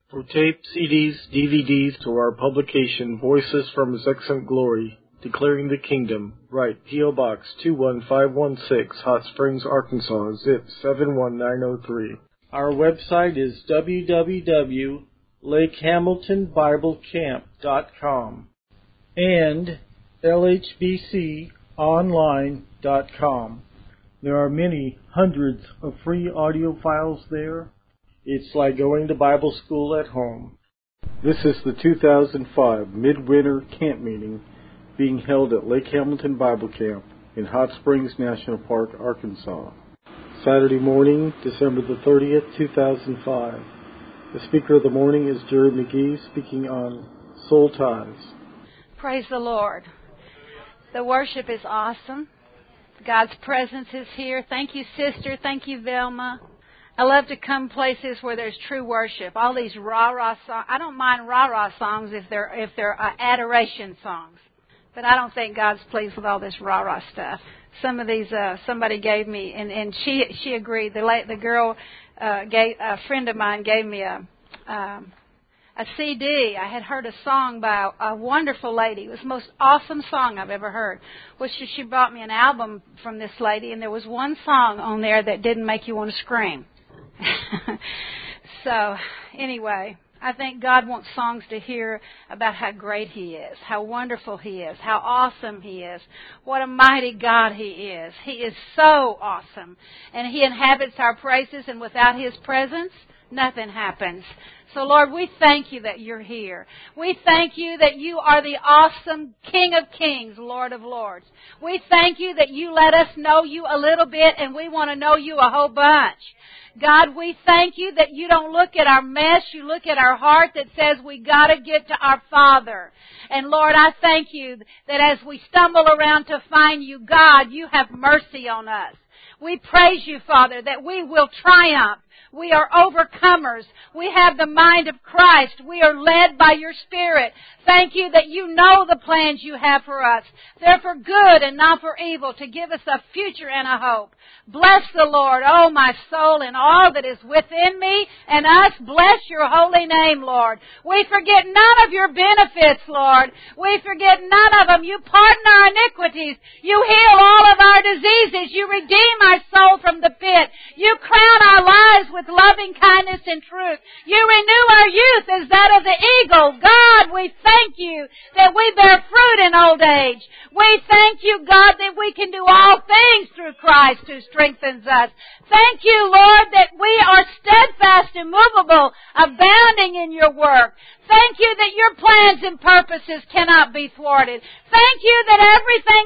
For tape, CDs, DVDs, to our publication, Voices from His Excellent Glory, Declaring the Kingdom, write P.O. Box 21516, Hot Springs, Arkansas, zip 71903. Our website is www.lakehamiltonbiblecamp.com and lhbconline.com. There are many hundreds of free audio files there. It's like going to Bible school at home. This is the 2005 Midwinter Camp Meeting being held at Lake Hamilton Bible Camp in Hot Springs National Park, Arkansas. Saturday morning, December the 30th, 2005. The speaker of the morning is Jerry McGee, speaking on soul ties. Praise the Lord. The worship is awesome. God's presence is here. Thank you, sister. Thank you, Velma. I love to come places where there's true worship. All these rah-rah songs. I don't mind rah-rah songs if they're adoration songs. But I don't think God's pleased with all this rah-rah stuff. Some of these, somebody gave me, and she agreed. The girl, a friend of mine gave me a CD. I had heard a song by a wonderful lady. It was the most awesome song I've ever heard. Well, she brought me an album from this lady, and there was one song on there that didn't make you want to scream. So, anyway, I think God wants songs to hear about how great He is, how wonderful He is, how awesome He is, what a mighty God He is. He is so awesome, and He inhabits our praises, and without His presence, nothing happens. So, Lord, we thank You that You're here. We thank You that You are the awesome King of Kings, Lord of Lords. We thank You that You let us know You a little bit, and we want to know You a whole bunch. God, we thank You that You don't look at our mess. You look at our heart that says we got to get to our Father. And Lord, I thank You that as we stumble around to find You, God, You have mercy on us. We praise You, Father, that we will triumph. We are overcomers. We have the mind of Christ. We are led by Your Spirit. Thank You that You know the plans You have for us. They're for good and not for evil, to give us a future and a hope. Bless the Lord, oh my soul, and all that is within me and us. Bless Your holy name, Lord. We forget none of Your benefits, Lord. We forget none of them. You pardon our iniquities. You heal all of our diseases. You redeem our soul from the pit. You crown our lives with loving kindness and truth. You renew our youth as that of the eagle. God, we thank You that we bear fruit in old age. We thank You, God, that we can do all things through Christ who strengthens us. Thank You, Lord, that we are steadfast, immovable, abounding in Your work. Thank You that Your plans and purposes cannot be thwarted. Thank You that everything,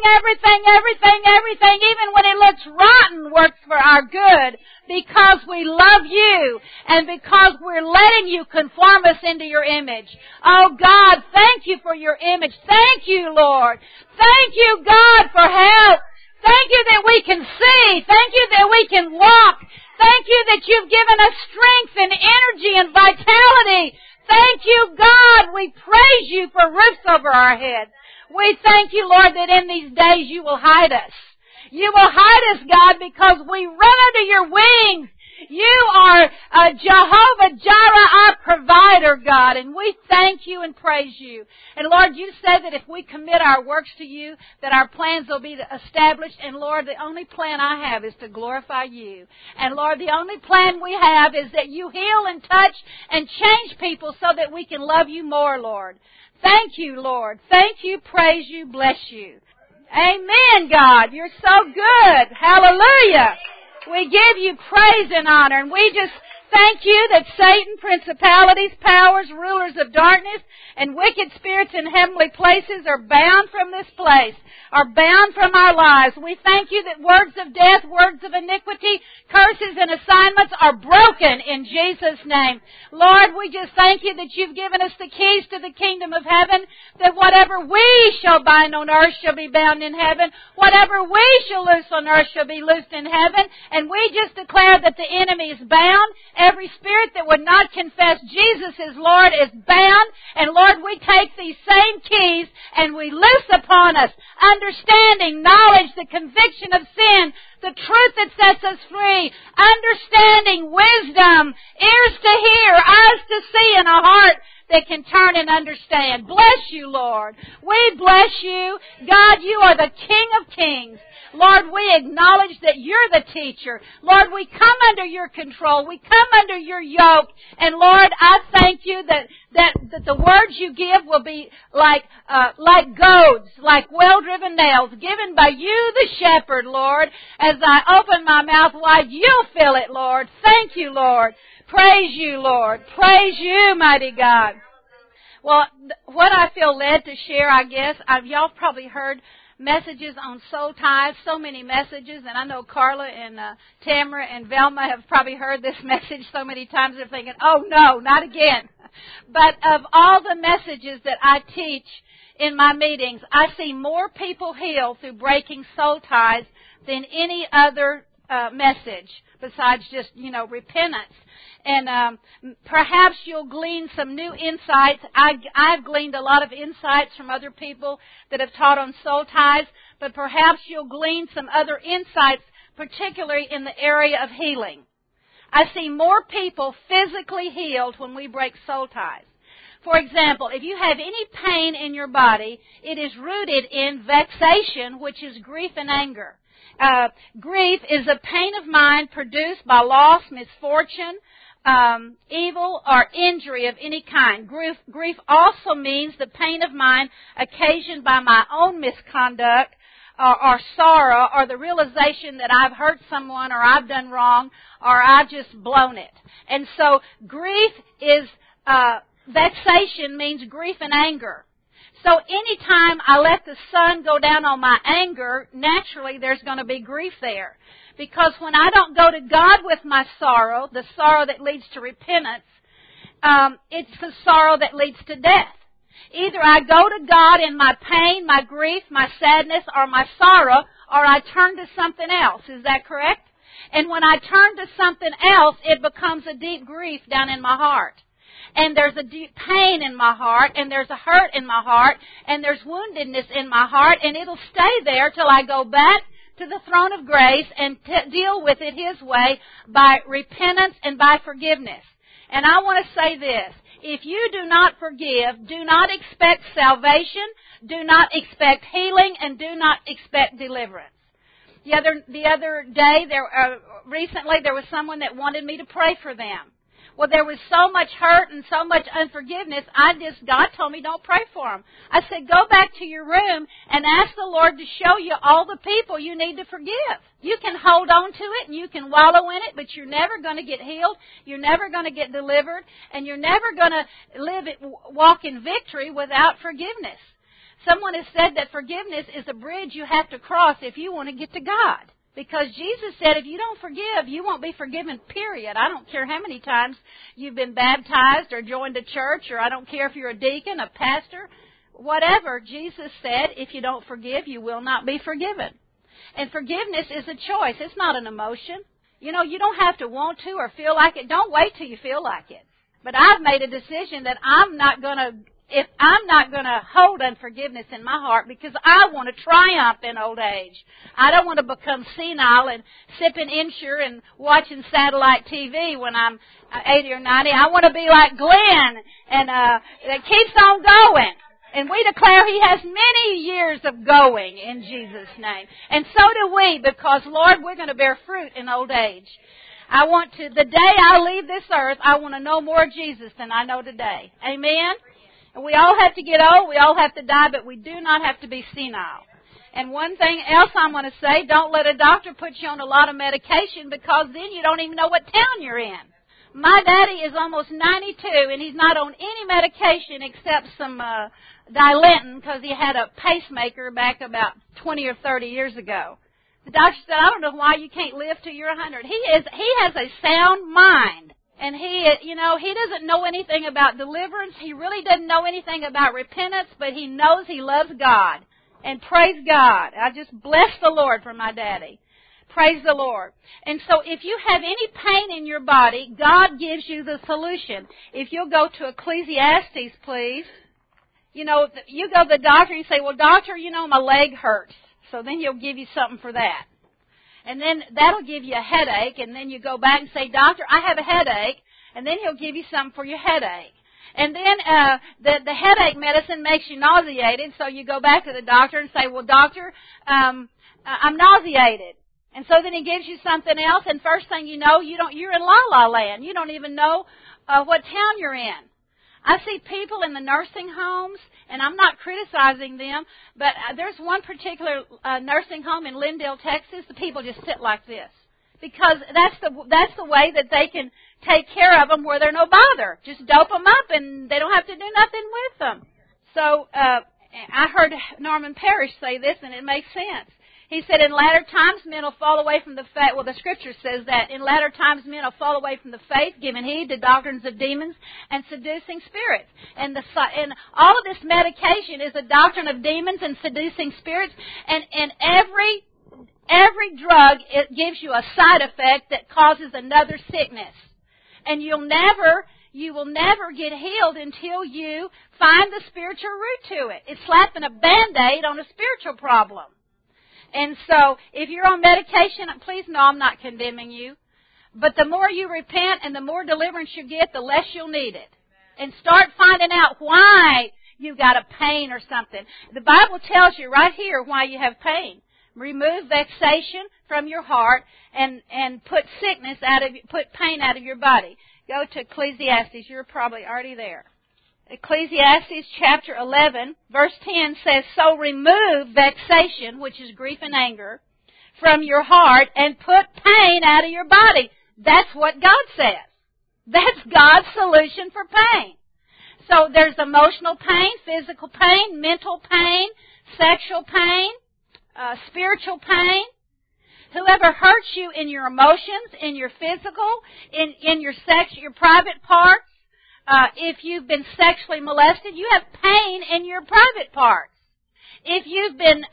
even when it looks rotten, works for our good, because we love You and because we're letting You conform us into Your image. Oh God, thank You for Your image. Thank You, Lord. Thank You, God, for help. Thank You that we can see. Thank You that we can walk. Thank You that You've given us strength and energy and vitality. Thank You, God. We praise You for roofs over our heads. We thank You, Lord, that in these days You will hide us. You will hide us, God, because we run under Your wings. You are Jehovah Jireh, our provider, God, and we thank You and praise You. And Lord, You said that if we commit our works to You, that our plans will be established. And Lord, the only plan I have is to glorify You. And Lord, the only plan we have is that You heal and touch and change people so that we can love You more, Lord. Thank You, Lord. Thank You, praise You, bless You. Amen, God. You're so good. Hallelujah. We give You praise and honor, and we just thank You that Satan, principalities, powers, rulers of darkness, and wicked spirits in heavenly places are bound from this place, are bound from our lives. We thank You that words of death, words of iniquity, curses and assignments are broken in Jesus' name. Lord, we just thank You that You've given us the keys to the kingdom of heaven, that whatever we shall bind on earth shall be bound in heaven, whatever we shall loose on earth shall be loosed in heaven, and we just declare that the enemy is bound. Every spirit that would not confess Jesus as Lord is bound. And Lord, we take these same keys and we loose upon us understanding, knowledge, the conviction of sin, the truth that sets us free, understanding, wisdom, ears to hear, eyes to see, and a that can turn and understand. Bless you, Lord. We bless you. God, you are the King of Kings. Lord, we acknowledge that you're the teacher. Lord, we come under your control. We come under your yoke. And Lord, I thank you that the words you give will be like goads, like well-driven nails, given by you, the shepherd, Lord. As I open my mouth wide, you'll fill it, Lord. Thank you, Lord. Praise you, Lord. Praise you, mighty God. Well, what I feel led to share, I guess, y'all probably heard messages on soul ties, so many messages, and I know Carla and Tamara and Velma have probably heard this message so many times they're thinking, oh no, not again. But of all the messages that I teach in my meetings, I see more people healed through breaking soul ties than any other message besides just, repentance. And perhaps you'll glean some new insights. I've gleaned a lot of insights from other people that have taught on soul ties, but perhaps you'll glean some other insights, particularly in the area of healing. I see more people physically healed when we break soul ties. For example, if you have any pain in your body, it is rooted in vexation, which is grief and anger. Grief is a pain of mind produced by loss, misfortune, evil, or injury of any kind. Grief also means the pain of mind occasioned by my own misconduct or sorrow or the realization that I've hurt someone or I've done wrong or I've just blown it. And so grief is, vexation means grief and anger. So anytime I let the sun go down on my anger, naturally there's going to be grief there. Because when I don't go to God with my sorrow, the sorrow that leads to repentance, it's the sorrow that leads to death. Either I go to God in my pain, my grief, my sadness, or my sorrow, or I turn to something else. Is that correct? And when I turn to something else, it becomes a deep grief down in my heart. And there's a deep pain in my heart, and there's a hurt in my heart, and there's woundedness in my heart, and it'll stay there till I go back to the throne of grace and deal with it His way by repentance and by forgiveness. And I want to say this. If you do not forgive, do not expect salvation, do not expect healing, and do not expect deliverance. The other day, recently, there was someone that wanted me to pray for them. Well, there was so much hurt and so much unforgiveness, God told me don't pray for them. I said, go back to your room and ask the Lord to show you all the people you need to forgive. You can hold on to it and you can wallow in it, but you're never going to get healed, you're never going to get delivered, and you're never going to walk in victory without forgiveness. Someone has said that forgiveness is a bridge you have to cross if you want to get to God. Because Jesus said if you don't forgive, you won't be forgiven, period. I don't care how many times you've been baptized or joined a church, or I don't care if you're a deacon, a pastor, whatever. Jesus said if you don't forgive, you will not be forgiven. And forgiveness is a choice. It's not an emotion. You don't have to want to or feel like it. Don't wait till you feel like it. But I've made a decision that I'm not going to hold unforgiveness in my heart because I want to triumph in old age. I don't want to become senile and sipping Ensure and watching satellite TV when I'm 80 or 90. I want to be like Glenn and that keeps on going. And we declare he has many years of going in Jesus' name. And so do we, because, Lord, we're going to bear fruit in old age. The day I leave this earth, I want to know more of Jesus than I know today. Amen? And we all have to get old, we all have to die, but we do not have to be senile. And one thing else I'm going to say, don't let a doctor put you on a lot of medication, because then you don't even know what town you're in. My daddy is almost 92, and he's not on any medication except some Dilantin, because he had a pacemaker back about 20 or 30 years ago. The doctor said, I don't know why you can't live till you're 100. He has a sound mind. And he doesn't know anything about deliverance. He really doesn't know anything about repentance, but he knows he loves God. And praise God. I just bless the Lord for my daddy. Praise the Lord. And so if you have any pain in your body, God gives you the solution. If you'll go to Ecclesiastes, please. You go to the doctor and you say, well, doctor, my leg hurts. So then he'll give you something for that. And then that'll give you a headache, and then you go back and say, doctor, I have a headache, and then he'll give you something for your headache. And then the headache medicine makes you nauseated, so you go back to the doctor and say, well, doctor, I'm nauseated. And so then he gives you something else, and first thing you know, you're in la-la land. You don't even know what town you're in. I see people in the nursing homes, and I'm not criticizing them, but there's one particular nursing home in Lindale, Texas. The people just sit like this because that's the way that they can take care of them where they're no bother. Just dope them up, and they don't have to do nothing with them. So I heard Norman Parrish say this, and it makes sense. He said, in latter times, men will fall away from the faith. Well, the Scripture says that. In latter times, men will fall away from the faith, giving heed to doctrines of demons and seducing spirits. And all of this medication is a doctrine of demons and seducing spirits. And every drug, it gives you a side effect that causes another sickness. And you will never get healed until you find the spiritual root to it. It's slapping a Band-Aid on a spiritual problem. And so, if you're on medication, please know I'm not condemning you. But the more you repent and the more deliverance you get, the less you'll need it. And start finding out why you got a pain or something. The Bible tells you right here why you have pain. Remove vexation from your heart and put pain out of your body. Go to Ecclesiastes. You're probably already there. Ecclesiastes chapter 11, verse 10 says, so remove vexation, which is grief and anger, from your heart and put pain out of your body. That's what God says. That's God's solution for pain. So there's emotional pain, physical pain, mental pain, sexual pain, spiritual pain. Whoever hurts you in your emotions, in your physical, in your your private parts, if you've been sexually molested, you have pain in your private parts. If you've been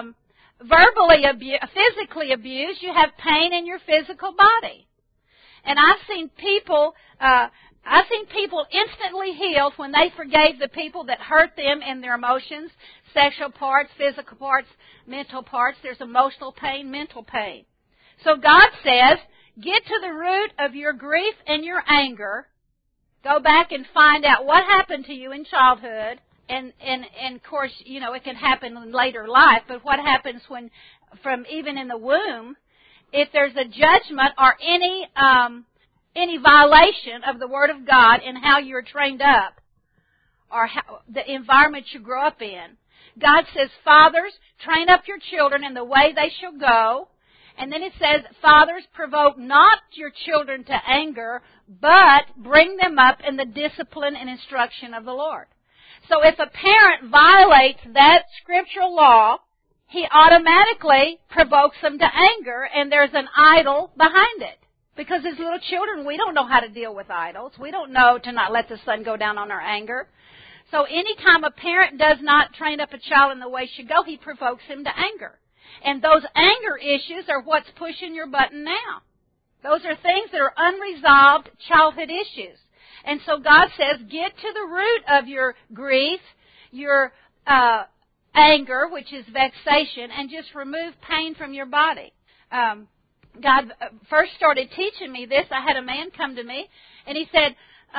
physically abused, you have pain in your physical body. And I've seen people instantly healed when they forgave the people that hurt them in their emotions, sexual parts, physical parts, mental parts. There's emotional pain, mental pain. So God says, get to the root of your grief and your anger. Go back and find out what happened to you in childhood. And of course, it can happen in later life, but what happens from even in the womb, if there's a judgment or any violation of the Word of God in how you're trained up or how, the environment you grow up in. God says, fathers, train up your children in the way they shall go. And then it says, fathers, provoke not your children to anger, but bring them up in the discipline and instruction of the Lord. So if a parent violates that scriptural law, he automatically provokes them to anger, and there's an idol behind it. Because as little children, we don't know how to deal with idols. We don't know to not let the sun go down on our anger. So anytime a parent does not train up a child in the way he should go, he provokes him to anger. And those anger issues are what's pushing your button now. Those are things that are unresolved childhood issues. And so God says, get to the root of your grief, your anger, which is vexation, and just remove pain from your body. God first started teaching me this. I had a man come to me, and he said,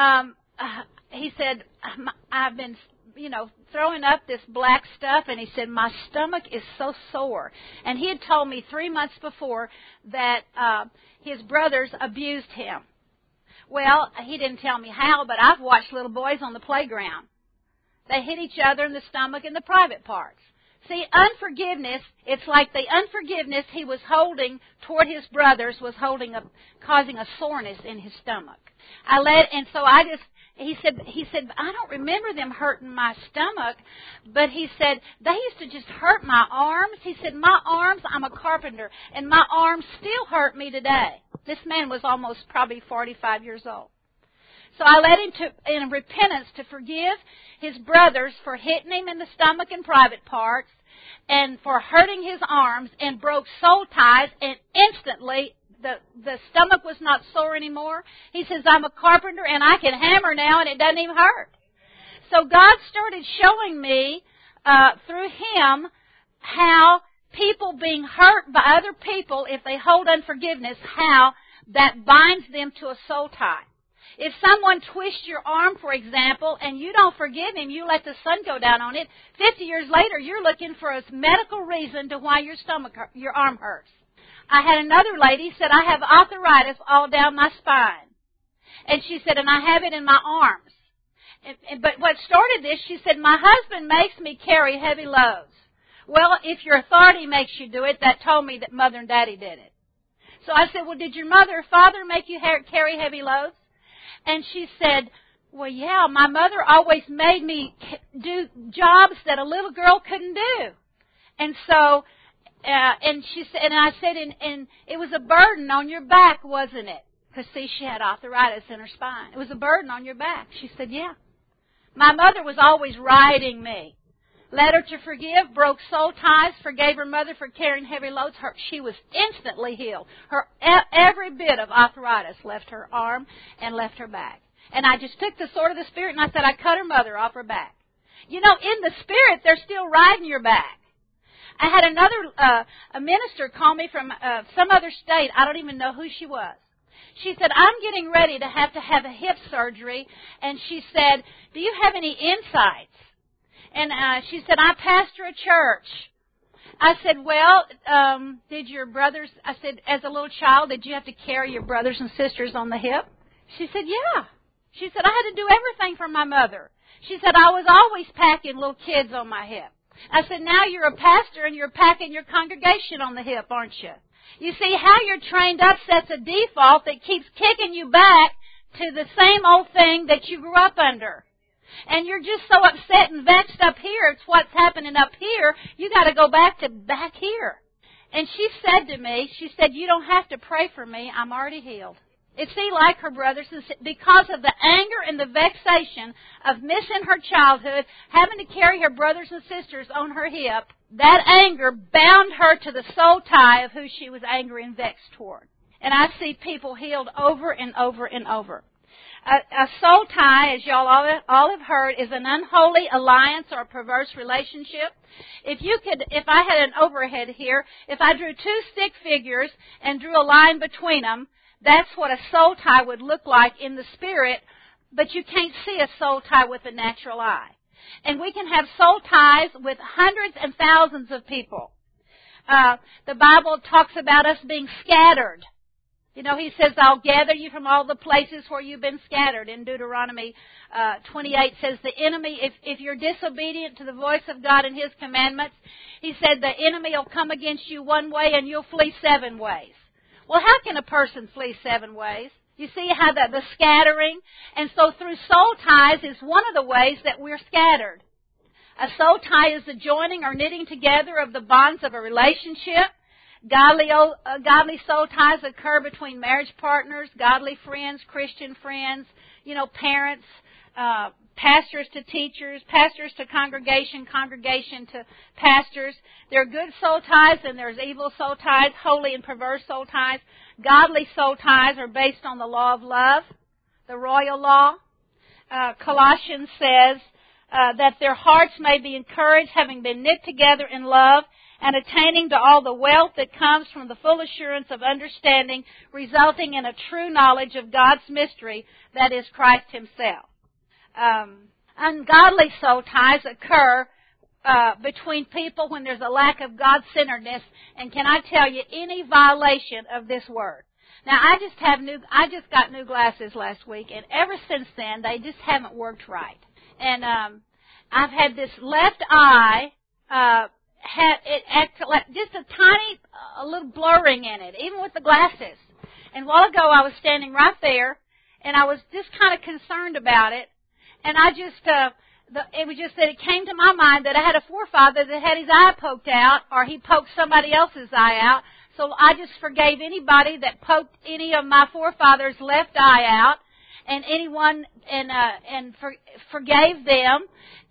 I've been, throwing up this black stuff, and he said, my stomach is so sore. And he had told me 3 months before that his brothers abused him. Well, he didn't tell me how, but I've watched little boys on the playground. They hit each other in the stomach and the private parts. See, unforgiveness, it's like the unforgiveness he was holding toward his brothers was causing a soreness in his stomach. He said, I don't remember them hurting my stomach, but he said, they used to just hurt my arms. He said, my arms, I'm a carpenter, and my arms still hurt me today. This man was almost probably 45 years old. So I led him in repentance to forgive his brothers for hitting him in the stomach and private parts and for hurting his arms, and broke soul ties, and instantly the stomach was not sore anymore. He says, I'm a carpenter and I can hammer now and it doesn't even hurt. So God started showing me through him how people being hurt by other people, if they hold unforgiveness, how that binds them to a soul tie. If someone twists your arm, for example, and you don't forgive him, you let the sun go down on it, 50 years later, you're looking for a medical reason to why your arm hurts. I had another lady said, I have arthritis all down my spine. And she said, and I have it in my arms. But what started this, she said, my husband makes me carry heavy loads. Well, if your authority makes you do it, that told me that Mother and Daddy did it. So I said, well, did your mother or father make you carry heavy loads? And she said, well, yeah, my mother always made me do jobs that a little girl couldn't do. And so, and she said, and I said, and it was a burden on your back, wasn't it? Because, see, she had arthritis in her spine. It was a burden on your back. She said, yeah. My mother was always riding me. Led her to forgive, broke soul ties, forgave her mother for carrying heavy loads. She was instantly healed. Every bit of arthritis left her arm and left her back. And I just took the sword of the Spirit and I said, I cut her mother off her back. You know, in the Spirit, they're still riding your back. I had another a minister call me from some other state. I don't even know who she was. She said, I'm getting ready to have a hip surgery. And she said, do you have any insights? And she said, I pastor a church. I said, well, did your brothers, I said, as a little child, did you have to carry your brothers and sisters on the hip? She said, yeah. She said, I had to do everything for my mother. She said, I was always packing little kids on my hip. I said, now you're a pastor and you're packing your congregation on the hip, aren't you? You see, how you're trained up sets a default that keeps kicking you back to the same old thing that you grew up under. And you're just so upset and vexed up here. It's what's happening up here. You got to go back here. And she said to me, she said, you don't have to pray for me. I'm already healed. It's like her brothers, because of the anger and the vexation of missing her childhood, having to carry her brothers and sisters on her hip, that anger bound her to the soul tie of who she was angry and vexed toward. And I see people healed over and over and over. A soul tie, as y'all all have heard, is an unholy alliance or a perverse relationship. If I had an overhead here, if I drew two stick figures and drew a line between them, that's what a soul tie would look like in the spirit, but you can't see a soul tie with the natural eye. And we can have soul ties with hundreds and thousands of people. The Bible talks about us being scattered. You know, he says, I'll gather you from all the places where you've been scattered. In Deuteronomy 28 says the enemy, if you're disobedient to the voice of God and His commandments, he said the enemy will come against you one way and you'll flee 7 ways. Well, how can a person flee 7 ways? You see how the scattering? And so through soul ties is one of the ways that we're scattered. A soul tie is the joining or knitting together of the bonds of a relationship. Godly soul ties occur between marriage partners, godly friends, Christian friends, parents, pastors to teachers, pastors to congregation, congregation to pastors. There are good soul ties and there's evil soul ties, holy and perverse soul ties. Godly soul ties are based on the law of love, the royal law. Colossians says that their hearts may be encouraged, having been knit together in love, and attaining to all the wealth that comes from the full assurance of understanding, resulting in a true knowledge of God's mystery, that is Christ Himself. Ungodly soul ties occur between people when there's a lack of God-centeredness, and can I tell you, any violation of this word. Now, I just got new glasses last week, and ever since then, they just haven't worked right. And I've had this left eye just a little blurring in it, even with the glasses. And a while ago, I was standing right there, and I was just kind of concerned about it. And I just, it was just that it came to my mind that I had a forefather that had his eye poked out, or he poked somebody else's eye out. So I just forgave anybody that poked any of my forefathers' left eye out, and anyone, and forgave them,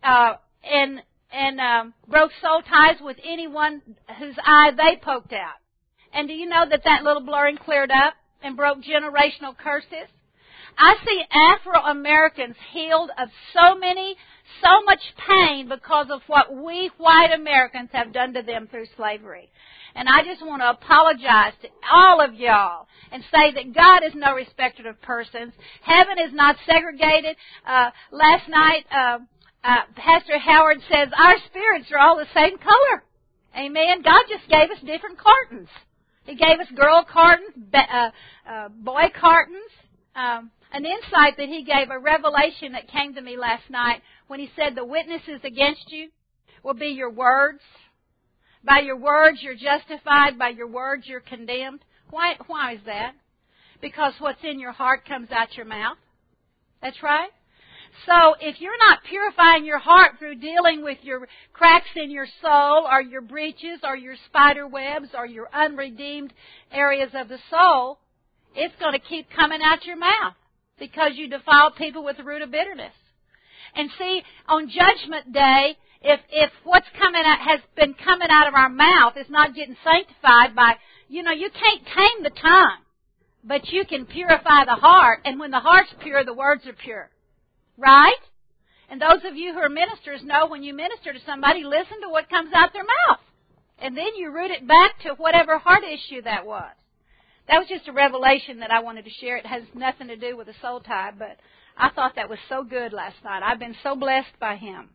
and broke soul ties with anyone whose eye they poked out. And do you know that little blurring cleared up and broke generational curses? I see Afro-Americans healed of so much pain because of what we white Americans have done to them through slavery. And I just want to apologize to all of y'all and say that God is no respecter of persons. Heaven is not segregated. Last night, Pastor Howard says our spirits are all the same color. Amen. God just gave us different cartons. He gave us girl cartons, boy cartons. An insight that He gave, a revelation that came to me last night when He said the witnesses against you will be your words. By your words you're justified. By your words you're condemned. Why is that? Because what's in your heart comes out your mouth. That's right. So if you're not purifying your heart through dealing with your cracks in your soul or your breaches or your spider webs or your unredeemed areas of the soul, it's going to keep coming out your mouth because you defile people with the root of bitterness. And see, on Judgment Day, if what's coming out has been coming out of our mouth is not getting sanctified by, you can't tame the tongue, but you can purify the heart. And when the heart's pure, the words are pure. Right? And those of you who are ministers know when you minister to somebody, listen to what comes out their mouth. And then you root it back to whatever heart issue that was. That was just a revelation that I wanted to share. It has nothing to do with the soul tie, but I thought that was so good last night. I've been so blessed by him.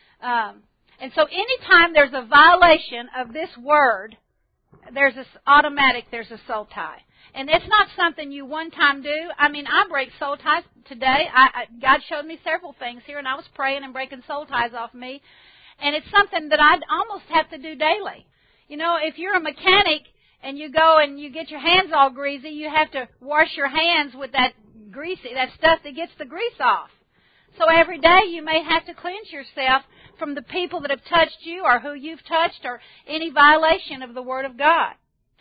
And so anytime there's a violation of this word, there's a soul tie. And it's not something you one time do. I mean, I break soul ties today. God showed me several things here, and I was praying and breaking soul ties off me. And it's something that I almost have to do daily. If you're a mechanic and you go and you get your hands all greasy, you have to wash your hands with that stuff that gets the grease off. So every day you may have to cleanse yourself from the people that have touched you or who you've touched or any violation of the Word of God.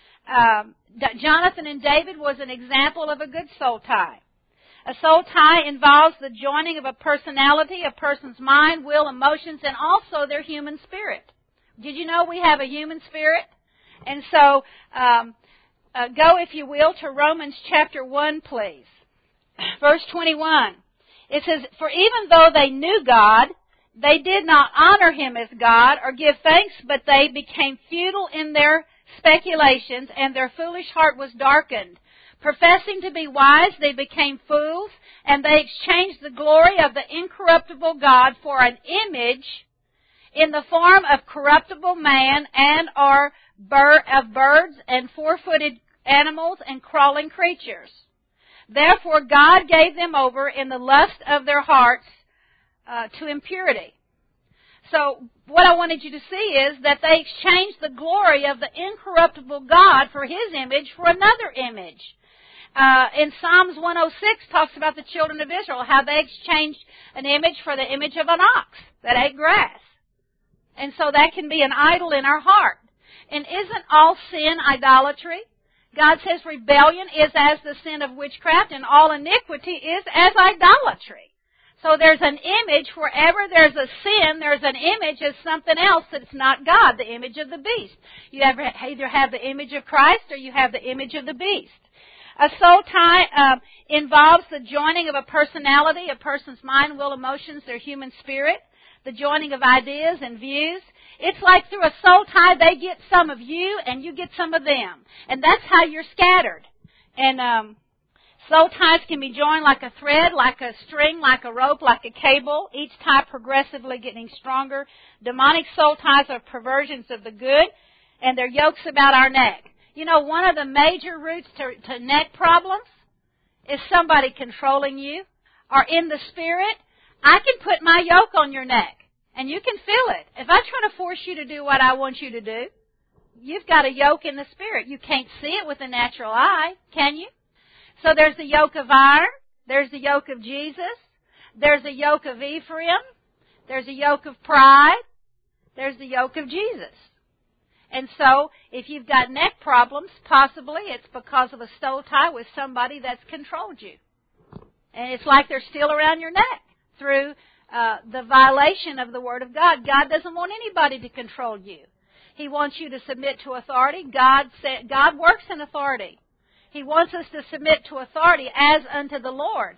Jonathan and David was an example of a good soul tie. A soul tie involves the joining of a personality, a person's mind, will, emotions, and also their human spirit. Did you know we have a human spirit? And so, go, if you will, to Romans chapter 1, please. Verse 21. It says, "For even though they knew God, they did not honor Him as God or give thanks, but they became futile in their speculations, and their foolish heart was darkened. Professing to be wise, they became fools, and they exchanged the glory of the incorruptible God for an image in the form of corruptible man and or of birds and four-footed animals and crawling creatures. Therefore God gave them over in the lust of their hearts to impurity." So what I wanted you to see is that they exchanged the glory of the incorruptible God for His image for another image. In Psalms 106 talks about the children of Israel, how they exchanged an image for the image of an ox that ate grass. And so that can be an idol in our heart. And isn't all sin idolatry? God says rebellion is as the sin of witchcraft, and all iniquity is as idolatry. So there's an image, wherever there's a sin, there's an image of something else that's not God, the image of the beast. You either have the image of Christ or you have the image of the beast. A soul tie involves the joining of a personality, a person's mind, will, emotions, their human spirit, the joining of ideas and views. It's like through a soul tie, they get some of you and you get some of them. And that's how you're scattered. And soul ties can be joined like a thread, like a string, like a rope, like a cable, each tie progressively getting stronger. Demonic soul ties are perversions of the good, and they're yokes about our neck. One of the major roots to neck problems is somebody controlling you, or in the spirit. I can put my yoke on your neck, and you can feel it. If I try to force you to do what I want you to do, you've got a yoke in the spirit. You can't see it with the natural eye, can you? So there's the yoke of iron. There's the yoke of Jesus. There's the yoke of Ephraim. There's a yoke of pride. There's the yoke of Jesus. And so if you've got neck problems, possibly it's because of a soul tie with somebody that's controlled you. And it's like they're still around your neck through the violation of the Word of God. God doesn't want anybody to control you. He wants you to submit to authority. God works in authority. He wants us to submit to authority as unto the Lord.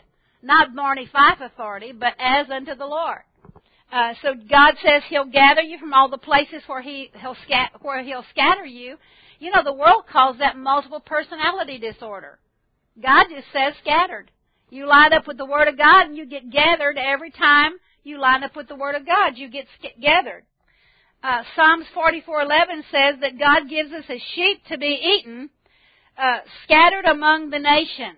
not Barney Fife authority, but as unto the Lord. So God says He'll gather you from all the places where He'll scatter you. You know, the world calls that multiple personality disorder. God just says scattered. You line up with the Word of God and you get gathered every time you line up with the Word of God. You get gathered. Psalms 44:11 says that God gives us as sheep to be eaten, scattered among the nations.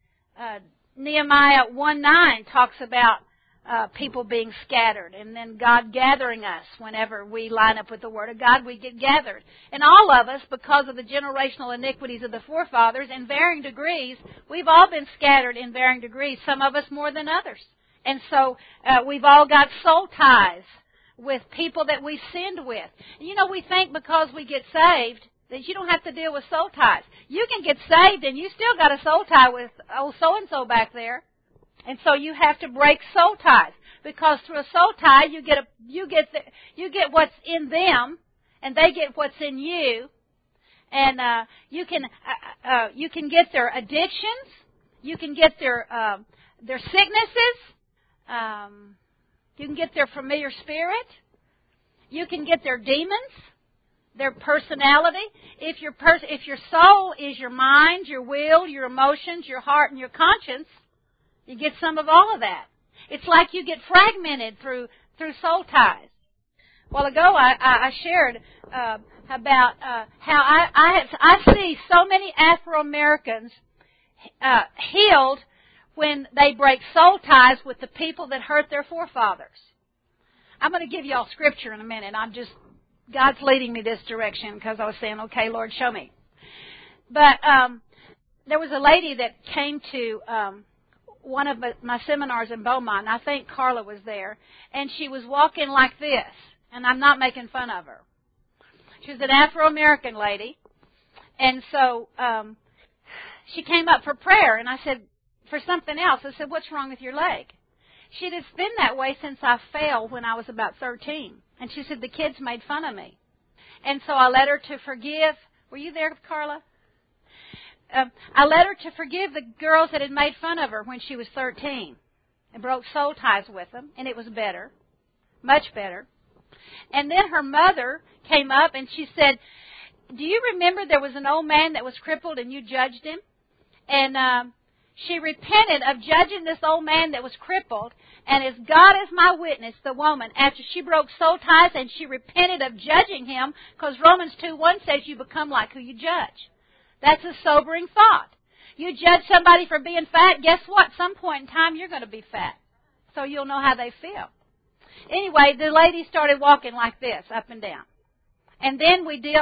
Nehemiah 1:9 talks about people being scattered, and then God gathering us. Whenever we line up with the Word of God, we get gathered. And all of us, because of the generational iniquities of the forefathers, in varying degrees, we've all been scattered in varying degrees, some of us more than others. And so we've all got soul ties with people that we sinned with. You know, we think because we get saved that you don't have to deal with soul ties. You can get saved and you still got a soul tie with old so-and-so back there. And so you have to break soul ties, because through a soul tie you get what's in them, and they get what's in you, and you can get their addictions, you can get their sicknesses, you can get their familiar spirit, you can get their demons, their personality. If your soul is your mind, your will, your emotions, your heart, and your conscience, you get some of all of that. It's like you get fragmented through soul ties. A while ago, I shared about how I see so many Afro-Americans healed when they break soul ties with the people that hurt their forefathers. I'm going to give you all scripture in a minute. God's leading me this direction because I was saying, okay, Lord, show me. But there was a lady that came to one of my seminars in Beaumont, and I think Carla was there, and she was walking like this, and I'm not making fun of her. She was an Afro-American lady, and so she came up for prayer, and I said, for something else, I said, what's wrong with your leg? She'd have been that way since I fell when I was about 13, and she said, the kids made fun of me. And so I led her to forgive. Were you there, Carla? I led her to forgive the girls that had made fun of her when she was 13 and broke soul ties with them, and it was better, much better. And then her mother came up and she said, do you remember there was an old man that was crippled and you judged him? And she repented of judging this old man that was crippled, and as God is my witness, the woman, after she broke soul ties and she repented of judging him, because Romans 2:1 says you become like who you judge. That's a sobering thought. You judge somebody for being fat, guess what? Some point in time you're going to be fat. So you'll know how they feel. Anyway, the lady started walking like this, up and down. And then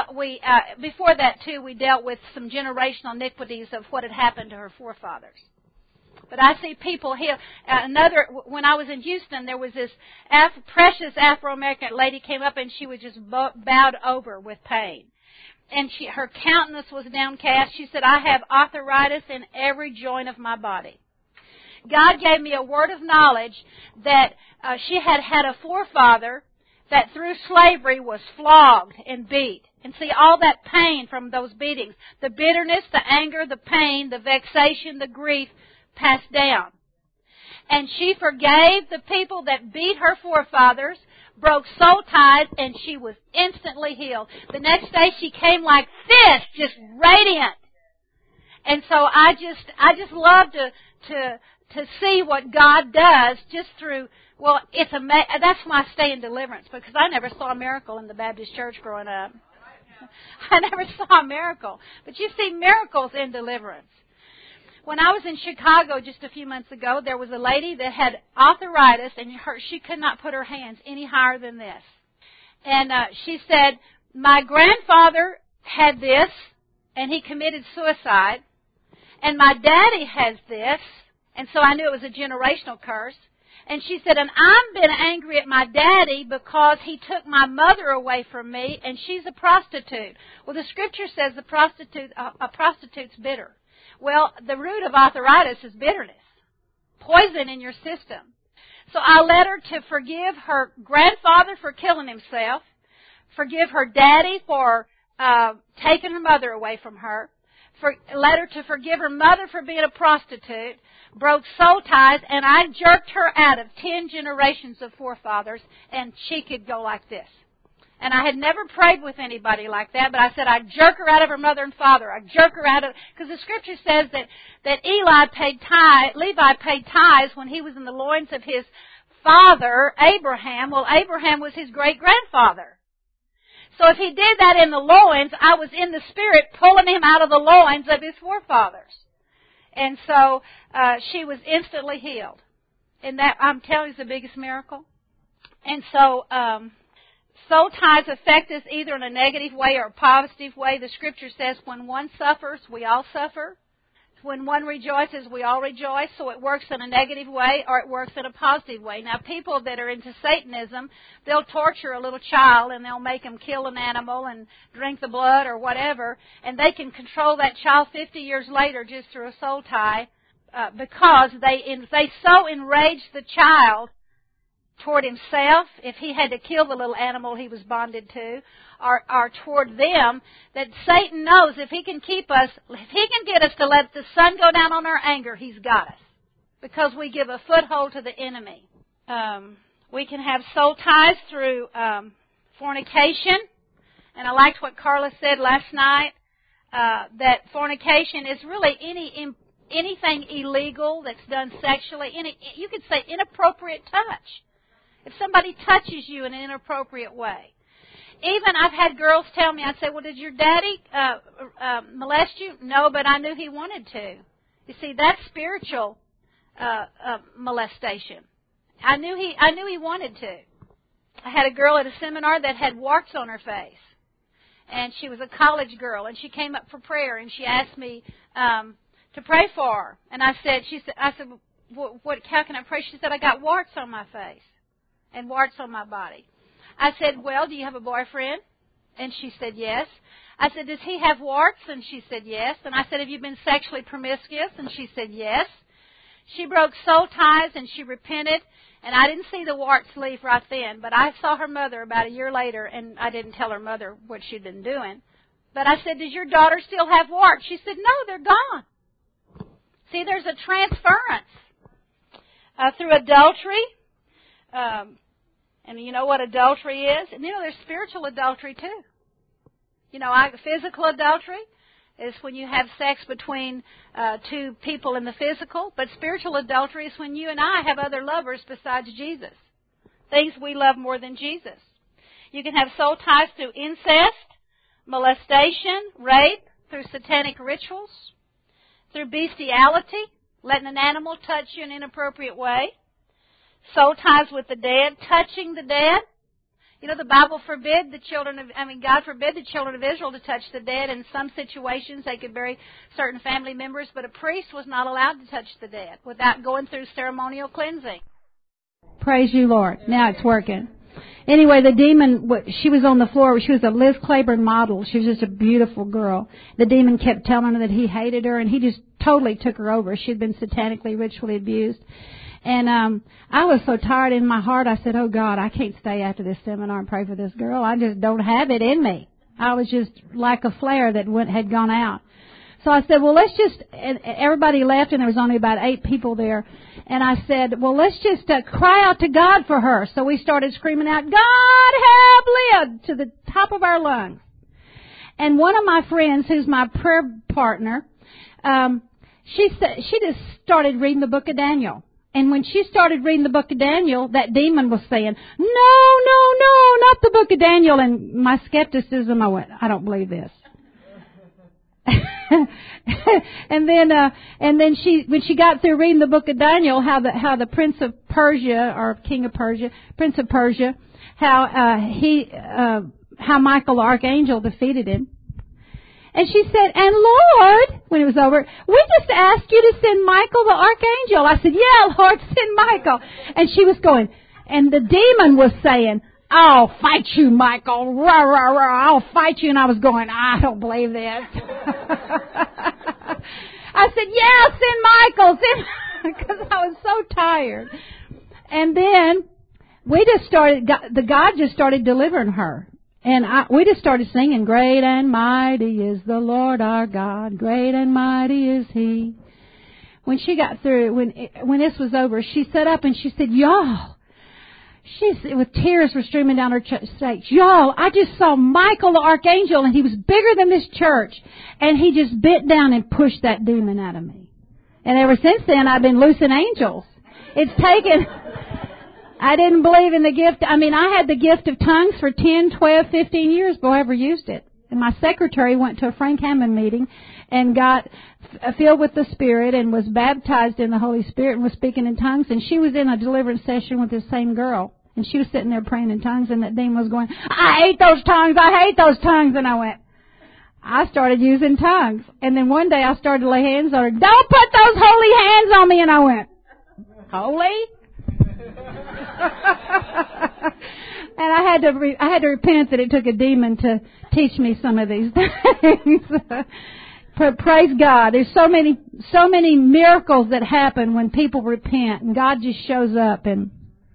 before that too, we dealt with some generational iniquities of what had happened to her forefathers. But I see people here. When I was in Houston, there was this precious Afro-American lady came up and she was just bowed over with pain. And her countenance was downcast. She said, I have arthritis in every joint of my body. God gave me a word of knowledge that she had had a forefather that through slavery was flogged and beat. And see, all that pain from those beatings, the bitterness, the anger, the pain, the vexation, the grief passed down. And she forgave the people that beat her forefathers, broke soul ties, and she was instantly healed. The next day she came like this, just radiant. And so I just love to see what God does just through, well, that's why I stay in deliverance, because I never saw a miracle in the Baptist church growing up. I never saw a miracle. But you see miracles in deliverance. When I was in Chicago just a few months ago, there was a lady that had arthritis, and she could not put her hands any higher than this. And she said, my grandfather had this, and he committed suicide. And my daddy has this, and so I knew it was a generational curse. And she said, and I've been angry at my daddy because he took my mother away from me, and she's a prostitute. Well, the scripture says a prostitute's bitter. Well, the root of arthritis is bitterness, poison in your system. So I led her to forgive her grandfather for killing himself, forgive her daddy for taking her mother away from her, led her to forgive her mother for being a prostitute, broke soul ties, and I jerked her out of 10 generations of forefathers, and she could go like this. And I had never prayed with anybody like that, but I said I'd jerk her out of her mother and father. I'd jerk her out of, because the Scripture says that Levi paid tithes when he was in the loins of his father, Abraham. Well, Abraham was his great-grandfather. So if he did that in the loins, I was in the Spirit pulling him out of the loins of his forefathers. And so she was instantly healed. And that, I'm telling you, is the biggest miracle. And so soul ties affect us either in a negative way or a positive way. The Scripture says when one suffers, we all suffer. When one rejoices, we all rejoice. So it works in a negative way or it works in a positive way. Now, people that are into Satanism, they'll torture a little child and they'll make him kill an animal and drink the blood or whatever. And they can control that child 50 years later just through a soul tie because they so enrage the child toward himself, if he had to kill the little animal he was bonded to, or toward them, that Satan knows if he can keep us, if he can get us to let the sun go down on our anger, he's got us. Because we give a foothold to the enemy. We can have soul ties through fornication. And I liked what Carla said last night, that fornication is really anything illegal that's done sexually. You could say inappropriate touch. If somebody touches you in an inappropriate way. Even I've had girls tell me, I'd say, well, did your daddy molest you? No, but I knew he wanted to. You see, that's spiritual molestation. I knew he wanted to. I had a girl at a seminar that had warts on her face. And she was a college girl, and she came up for prayer, and she asked me to pray for her. And I said, how can I pray? She said, I got warts on my face and warts on my body. I said, well, do you have a boyfriend? And she said, yes. I said, does he have warts? And she said, yes. And I said, have you been sexually promiscuous? And she said, yes. She broke soul ties and she repented. And I didn't see the warts leave right then. But I saw her mother about a year later, and I didn't tell her mother what she'd been doing. But I said, does your daughter still have warts? She said, no, they're gone. See, there's a transference through adultery. And you know what adultery is? And you know, there's spiritual adultery too. You know, physical adultery is when you have sex between two people in the physical. But spiritual adultery is when you and I have other lovers besides Jesus. Things we love more than Jesus. You can have soul ties through incest, molestation, rape, through satanic rituals, through bestiality, letting an animal touch you in an inappropriate way. Soul ties with the dead, touching the dead. You know, the Bible forbid God forbid the children of Israel to touch the dead. In some situations, they could bury certain family members, but a priest was not allowed to touch the dead without going through ceremonial cleansing. Praise you, Lord. Now it's working. Anyway, the demon, she was on the floor. She was a Liz Claiborne model. She was just a beautiful girl. The demon kept telling her that he hated her, and he just totally took her over. She'd been satanically, ritually abused. And I was so tired in my heart, I said, oh, God, I can't stay after this seminar and pray for this girl. I just don't have it in me. I was just like a flare that had gone out. So I said, well, let's just, and everybody left, and there was only about 8 people there. And I said, well, let's just cry out to God for her. So we started screaming out, God help Leah, to the top of our lungs. And one of my friends, who's my prayer partner, she just started reading the book of Daniel. And when she started reading the book of Daniel, that demon was saying, no, not the book of Daniel. And my skepticism, I went, I don't believe this. and then when she got through reading the book of Daniel, how the Prince of Persia, or King of Persia, Prince of Persia, how Michael the Archangel defeated him. And she said, and Lord, when it was over, we just asked you to send Michael the Archangel. I said, yeah, Lord, send Michael. And she was going, and the demon was saying, I'll fight you, Michael. Rah, rah, rah, I'll fight you. And I was going, I don't believe this. I said, yeah, send Michael. Because I was so tired. And then God just started delivering her. And we just started singing, "Great and mighty is the Lord our God, great and mighty is He." When she got through, when this was over, she sat up and she said, "Y'all," with tears were streaming down her face, "Y'all, I just saw Michael the Archangel, and he was bigger than this church, and he just bit down and pushed that demon out of me. And ever since then, I've been loosing angels." It's taken... I didn't believe in the gift. I mean, I had the gift of tongues for 10, 12, 15 years before I ever used it. And my secretary went to a Frank Hammond meeting and got filled with the Spirit and was baptized in the Holy Spirit and was speaking in tongues. And she was in a deliverance session with this same girl. And she was sitting there praying in tongues, and that demon was going, "I hate those tongues, I hate those tongues." And I started using tongues. And then one day I started to lay hands on her. "Don't put those holy hands on me." And I went, "Holy?" And I had to repent that it took a demon to teach me some of these things. But praise God. There's so many miracles that happen when people repent, and God just shows up. And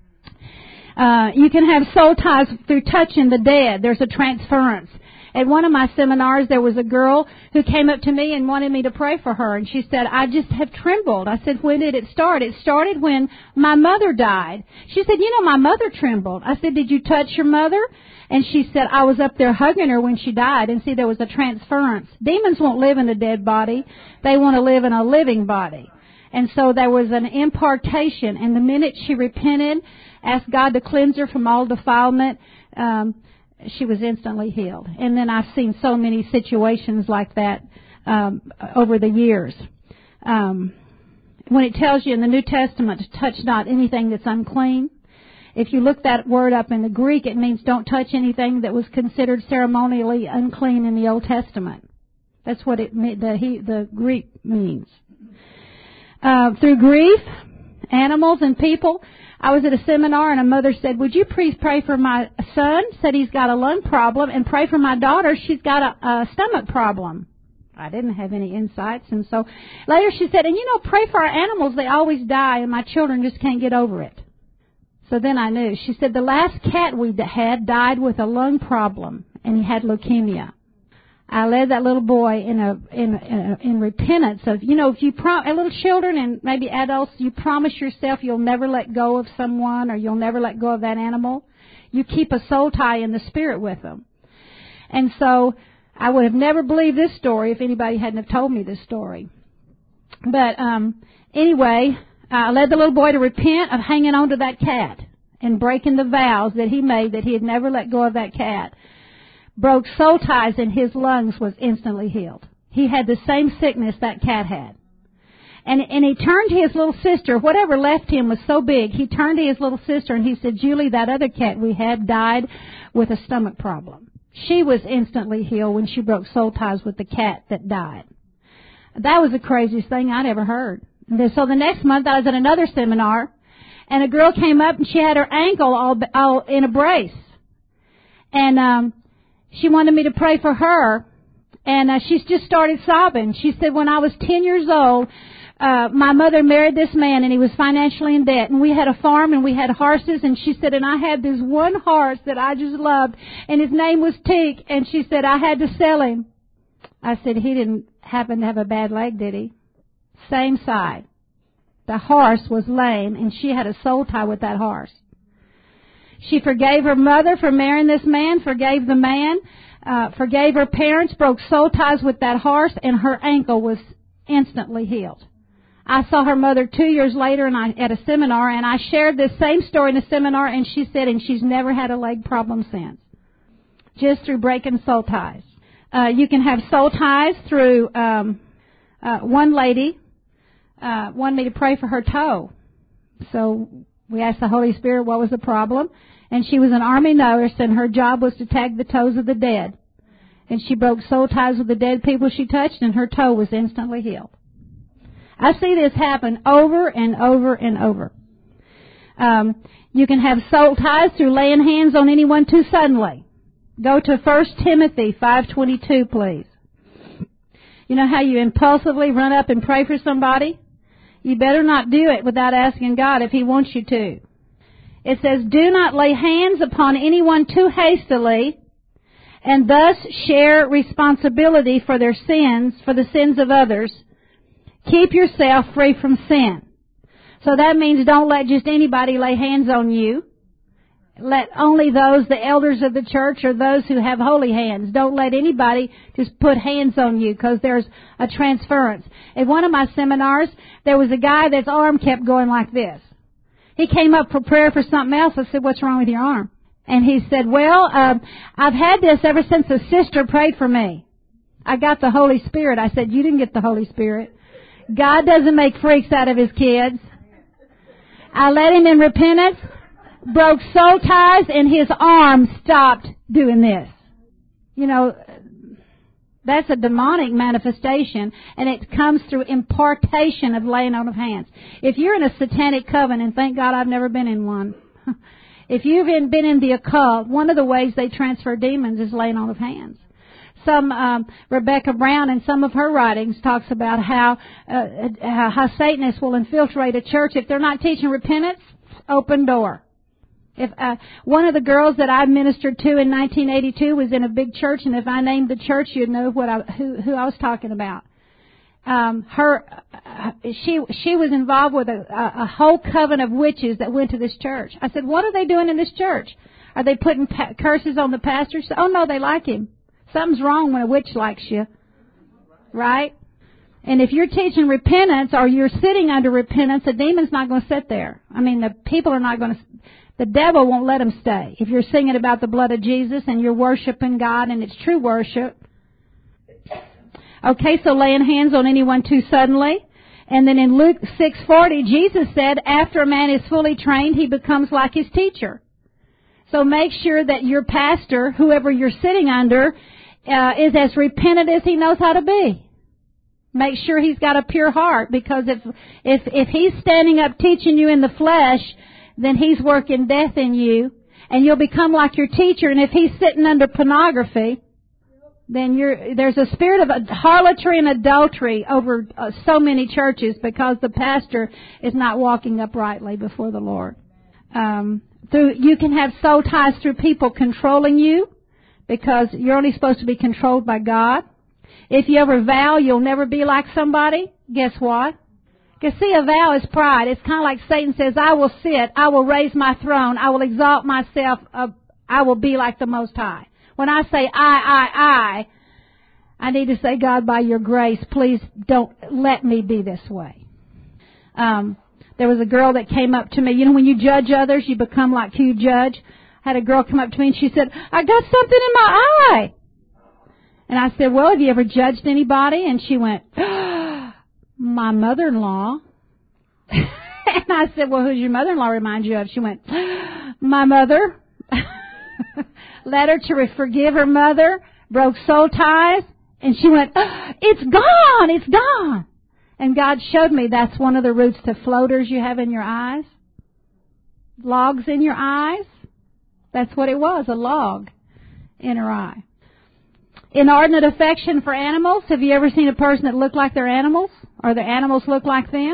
you can have soul ties through touching the dead. There's a transference. At one of my seminars, there was a girl who came up to me and wanted me to pray for her. And she said, "I just have trembled." I said, "When did it start?" "It started when my mother died." She said, "You know, my mother trembled." I said, "Did you touch your mother?" And she said, "I was up there hugging her when she died." And see, there was a transference. Demons won't live in a dead body. They want to live in a living body. And so there was an impartation. And the minute she repented, asked God to cleanse her from all defilement, she was instantly healed. And then I've seen so many situations like that over the years. When it tells you in the New Testament to touch not anything that's unclean, if you look that word up in the Greek, it means don't touch anything that was considered ceremonially unclean in the Old Testament. That's what the Greek means. Through grief, animals and people. I was at a seminar and a mother said, "Would you please pray for my son?" Said he's got a lung problem, and pray for my daughter. She's got a stomach problem. I didn't have any insights. And so later she said, "And pray for our animals. They always die, and my children just can't get over it." So then I knew. She said the last cat we had died with a lung problem, and he had leukemia. I led that little boy in repentance of, if you little children and maybe adults, you promise yourself you'll never let go of someone or you'll never let go of that animal. You keep a soul tie in the spirit with them. And so I would have never believed this story if anybody hadn't have told me this story. But anyway, I led the little boy to repent of hanging on to that cat and breaking the vows that he made that he had never let go of that cat. Broke soul ties in his lungs, was instantly healed. He had the same sickness that cat had. And he turned to his little sister. Whatever left him was so big. He turned to his little sister and he said, "Julie, that other cat we had died with a stomach problem." She was instantly healed when she broke soul ties with the cat that died. That was the craziest thing I'd ever heard. So the next month I was at another seminar, and a girl came up and she had her ankle all in a brace. And she wanted me to pray for her, and she just started sobbing. She said, "When I was 10 years old, my mother married this man, and he was financially in debt. And we had a farm, and we had horses." And she said, "And I had this one horse that I just loved, and his name was Teak." And she said, "I had to sell him." I said, "He didn't happen to have a bad leg, did he?" Same side. The horse was lame, and she had a soul tie with that horse. She forgave her mother for marrying this man, forgave the man, forgave her parents, broke soul ties with that horse, and her ankle was instantly healed. I saw her mother 2 years later at a seminar, and I shared this same story in a seminar, and she said, and she's never had a leg problem since, just through breaking soul ties. You can have soul ties through, one lady wanted me to pray for her toe. So we asked the Holy Spirit what was the problem. And she was an Army nurse, and her job was to tag the toes of the dead. And she broke soul ties with the dead people she touched, and her toe was instantly healed. I see this happen over and over and over. You can have soul ties through laying hands on anyone too suddenly. Go to 1 Timothy 5:22, please. You know how you impulsively run up and pray for somebody? You better not do it without asking God if He wants you to. It says, "Do not lay hands upon anyone too hastily, and thus share responsibility for their sins, for the sins of others. Keep yourself free from sin. So that means don't let just anybody lay hands on you. Let only those, the elders of the church, or those who have holy hands. Don't let anybody just put hands on you, because there's a transference. At one of my seminars, there was a guy that's arm kept going like this. He came up for prayer for something else. I said, "What's wrong with your arm?" And he said, "Well, I've had this ever since a sister prayed for me. I got the Holy Spirit." I said, "You didn't get the Holy Spirit. God doesn't make freaks out of His kids." I led him in repentance, broke soul ties, and his arm stopped doing this. You know, that's a demonic manifestation, and it comes through impartation of laying on of hands. If you're in a satanic covenant, thank God I've never been in one. If you've been in the occult, one of the ways they transfer demons is laying on of hands. Rebecca Brown in some of her writings talks about how Satanists will infiltrate a church if they're not teaching repentance. Open door. If one of the girls that I ministered to in 1982 was in a big church, and if I named the church, you'd know who I was talking about. She was involved with a whole coven of witches that went to this church. I said, "What are they doing in this church? Are they putting curses on the pastor?" She said, "Oh no, they like him." Something's wrong when a witch likes you, right? And if you're teaching repentance or you're sitting under repentance, the demon's not going to sit there. I mean, the people are not going to, the devil won't let them stay. If you're singing about the blood of Jesus and you're worshiping God and it's true worship. Okay, so laying hands on anyone too suddenly. And then in Luke 6:40, Jesus said, after a man is fully trained, he becomes like his teacher. So make sure that your pastor, whoever you're sitting under, is as repentant as he knows how to be. Make sure he's got a pure heart, because if he's standing up teaching you in the flesh, then he's working death in you, and you'll become like your teacher. And if he's sitting under pornography, then there's a spirit of harlotry and adultery over so many churches, because the pastor is not walking uprightly before the Lord. You can have soul ties through people controlling you, because you're only supposed to be controlled by God. If you ever vow you'll never be like somebody, guess what? Because see, a vow is pride. It's kind of like Satan says, "I will sit, I will raise my throne, I will exalt myself, I will be like the Most High." When I say I need to say, "God, by your grace, please don't let me be this way." There was a girl that came up to me. You know, when you judge others, you become like who you judge. I had a girl come up to me and she said, "I got something in my eye." And I said, "Well, have you ever judged anybody?" And she went, "My mother-in-law." And I said, "Well, who's your mother-in-law remind you of?" She went, "My mother." Led her to forgive her mother, broke soul ties, and she went, "It's gone, it's gone." And God showed me that's one of the roots to floaters you have in your eyes. Logs in your eyes. That's what it was, a log in her eye. Inordinate affection for animals. Have you ever seen a person that looked like their animals? Or their animals look like them?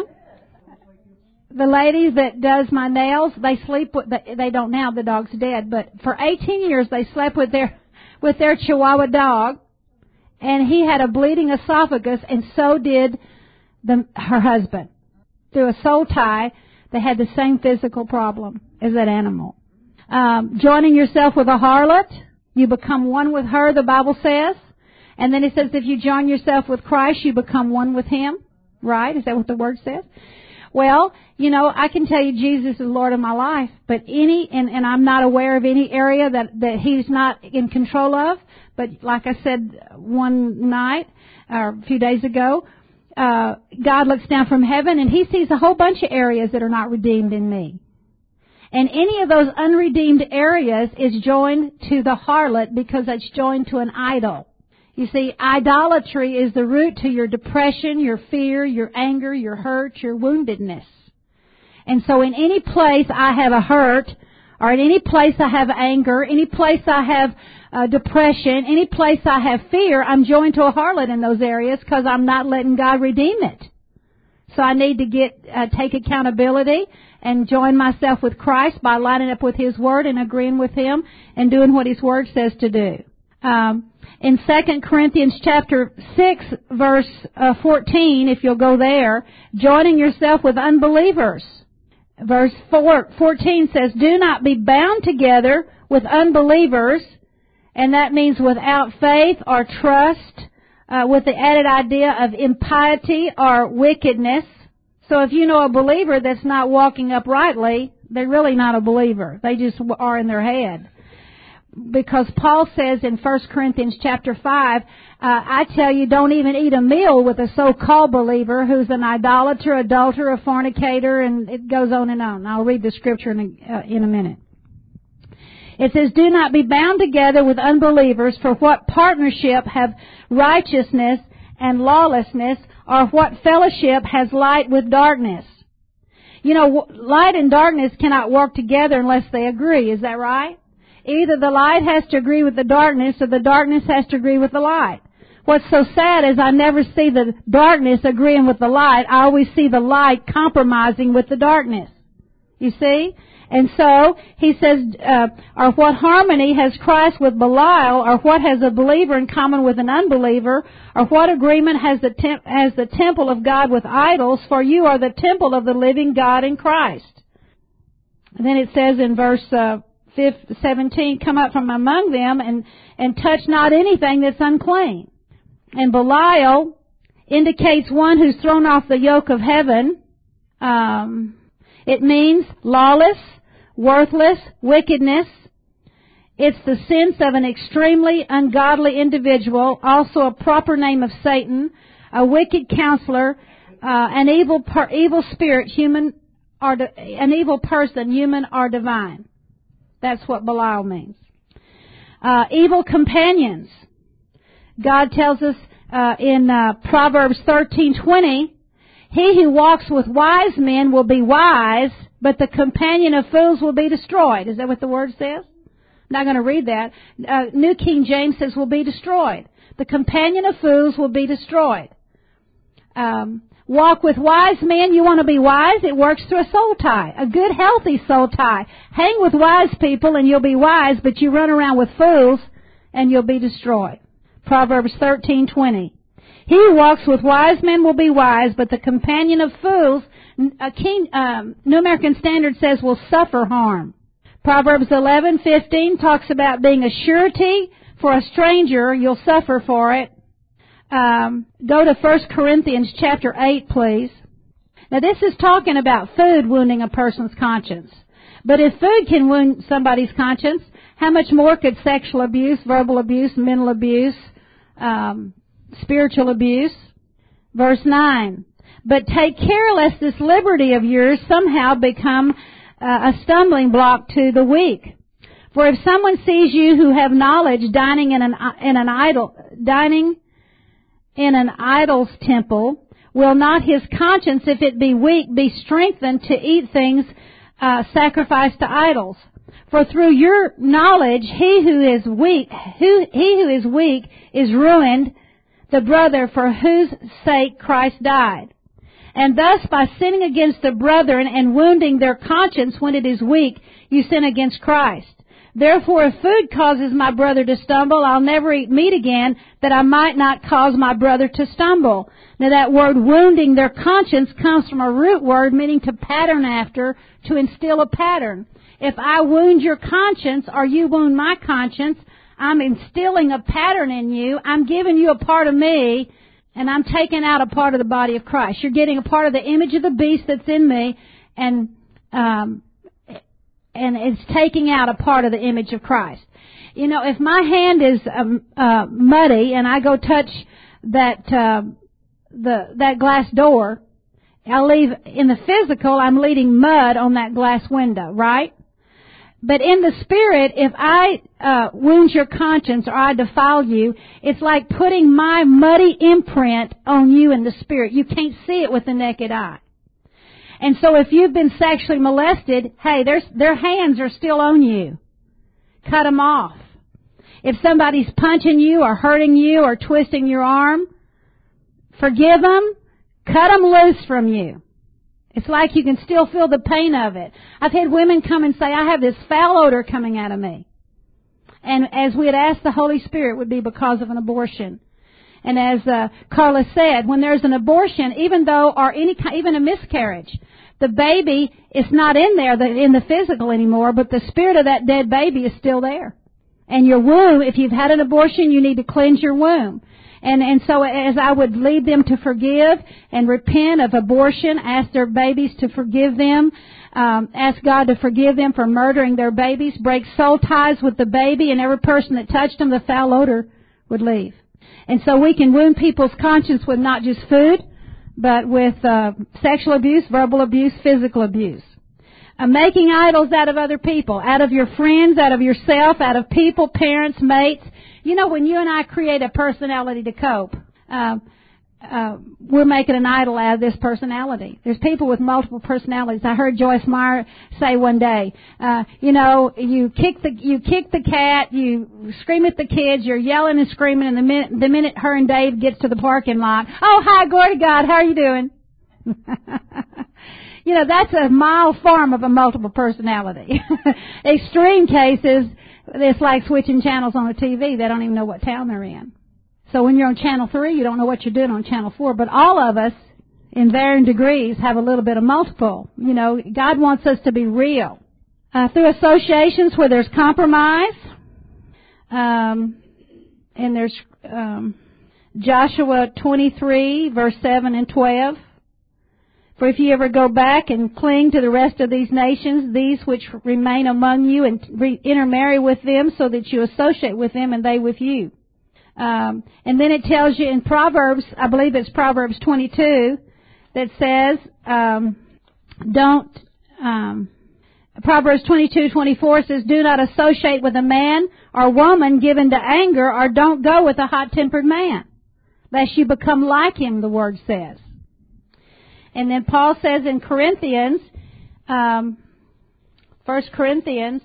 The lady that does my nails, they sleep with, they don't now, the dog's dead, but for 18 years they slept with their Chihuahua dog, and he had a bleeding esophagus, and so did her husband. Through a soul tie, they had the same physical problem as that animal. Joining yourself with a harlot, you become one with her, the Bible says. And then it says if you join yourself with Christ, you become one with Him. Right? Is that what the Word says? Well, you know, I can tell you Jesus is Lord of my life, but and I'm not aware of any area that He's not in control of. But like I said one night, or a few days ago, God looks down from heaven and He sees a whole bunch of areas that are not redeemed in me. And any of those unredeemed areas is joined to the harlot because it's joined to an idol. You see, idolatry is the root to your depression, your fear, your anger, your hurt, your woundedness. And so in any place I have a hurt, or in any place I have anger, any place I have depression, any place I have fear, I'm joined to a harlot in those areas because I'm not letting God redeem it. So I need to take accountability and join myself with Christ by lining up with His Word and agreeing with Him and doing what His Word says to do. In 2 Corinthians chapter 6, verse 14, if you'll go there, joining yourself with unbelievers. Verse 14 says, do not be bound together with unbelievers, and that means without faith or trust, with the added idea of impiety or wickedness. So if you know a believer that's not walking uprightly, they're really not a believer. They just are in their head. Because Paul says in 1 Corinthians chapter 5, I tell you, don't even eat a meal with a so-called believer who's an idolater, adulterer, a fornicator, and it goes on and on. I'll read the scripture in a minute. It says, do not be bound together with unbelievers, for what partnership have righteousness and lawlessness, or what fellowship has light with darkness? You know, light and darkness cannot work together unless they agree. Is that right? Either the light has to agree with the darkness or the darkness has to agree with the light. What's so sad is I never see the darkness agreeing with the light. I always see the light compromising with the darkness. You see? And so, he says, or what harmony has Christ with Belial, or what has a believer in common with an unbeliever, or what agreement has the temple of God with idols, for you are the temple of the living God in Christ. And then it says in verse 17, come up from among them and touch not anything that's unclean. And Belial indicates one who's thrown off the yoke of heaven. It means lawless, worthless, wickedness. It's the sense of an extremely ungodly individual, also a proper name of Satan, a wicked counselor, an evil spirit, an evil person, human or divine. That's what Belial means. Evil companions. God tells us in Proverbs 13:20, he who walks with wise men will be wise, but the companion of fools will be destroyed. Is that what the word says? I'm not going to read that. New King James says will be destroyed. The companion of fools will be destroyed. Walk with wise men. You want to be wise? It works through a soul tie. A good, healthy soul tie. Hang with wise people and you'll be wise, but you run around with fools and you'll be destroyed. Proverbs 13:20. He who walks with wise men will be wise, but the companion of fools, New American Standard says, will suffer harm. Proverbs 11:15 talks about being a surety for a stranger. You'll suffer for it. Go to 1 Corinthians chapter 8, please. Now this is talking about food wounding a person's conscience. But if food can wound somebody's conscience, how much more could sexual abuse, verbal abuse, mental abuse, spiritual abuse? Verse 9. But take care lest this liberty of yours somehow become a stumbling block to the weak. For if someone sees you who have knowledge dining in an idol's temple, will not his conscience, if it be weak, be strengthened to eat things sacrificed to idols? For through your knowledge, he who is weak is ruined, the brother for whose sake Christ died. And thus, by sinning against the brethren and wounding their conscience when it is weak, you sin against Christ. Therefore, if food causes my brother to stumble, I'll never eat meat again, that I might not cause my brother to stumble. Now that word wounding their conscience comes from a root word meaning to pattern after, to instill a pattern. If I wound your conscience or you wound my conscience, I'm instilling a pattern in you. I'm giving you a part of me, and I'm taking out a part of the body of Christ. You're getting a part of the image of the beast that's in me, and it's taking out a part of the image of Christ. You know, if my hand is muddy and I go touch that glass door, I'll leave in the physical. I'm leaving mud on that glass window, right? But in the spirit, if I wound your conscience or I defile you, it's like putting my muddy imprint on you in the spirit. You can't see it with the naked eye. And so if you've been sexually molested, hey, their hands are still on you. Cut them off. If somebody's punching you or hurting you or twisting your arm, forgive them. Cut them loose from you. It's like you can still feel the pain of it. I've had women come and say, I have this foul odor coming out of me. And as we had asked the Holy Spirit, would be because of an abortion. And as Carla said, when there's an abortion, even though, or even a miscarriage, the baby is not in there, in the physical anymore, but the spirit of that dead baby is still there. And your womb, if you've had an abortion, you need to cleanse your womb. And so as I would lead them to forgive and repent of abortion, ask their babies to forgive them, ask God to forgive them for murdering their babies, break soul ties with the baby, and every person that touched them, the foul odor would leave. And so we can wound people's conscience with not just food, but with sexual abuse, verbal abuse, physical abuse. Making idols out of other people, out of your friends, out of yourself, out of people, parents, mates. You know, when you and I create a personality to cope, we're making an idol out of this personality. There's people with multiple personalities. I heard Joyce Meyer say one day, you kick the cat, you scream at the kids, you're yelling and screaming, and the minute her and Dave gets to the parking lot, oh, hi, glory to God, how are you doing? You know, that's a mild form of a multiple personality. Extreme cases, it's like switching channels on a TV. They don't even know what town they're in. So when you're on Channel 3, you don't know what you're doing on Channel 4. But all of us, in varying degrees, have a little bit of multiple. You know, God wants us to be real. Through associations where there's compromise, and there's Joshua 23, verse 7 and 12. For if you ever go back and cling to the rest of these nations, these which remain among you, and intermarry with them so that you associate with them and they with you. And then it tells you in Proverbs, I believe it's Proverbs 22, that says, Proverbs 22:24 says, do not associate with a man or woman given to anger, or don't go with a hot-tempered man, lest you become like him, the Word says. And then Paul says in Corinthians, 1 Corinthians,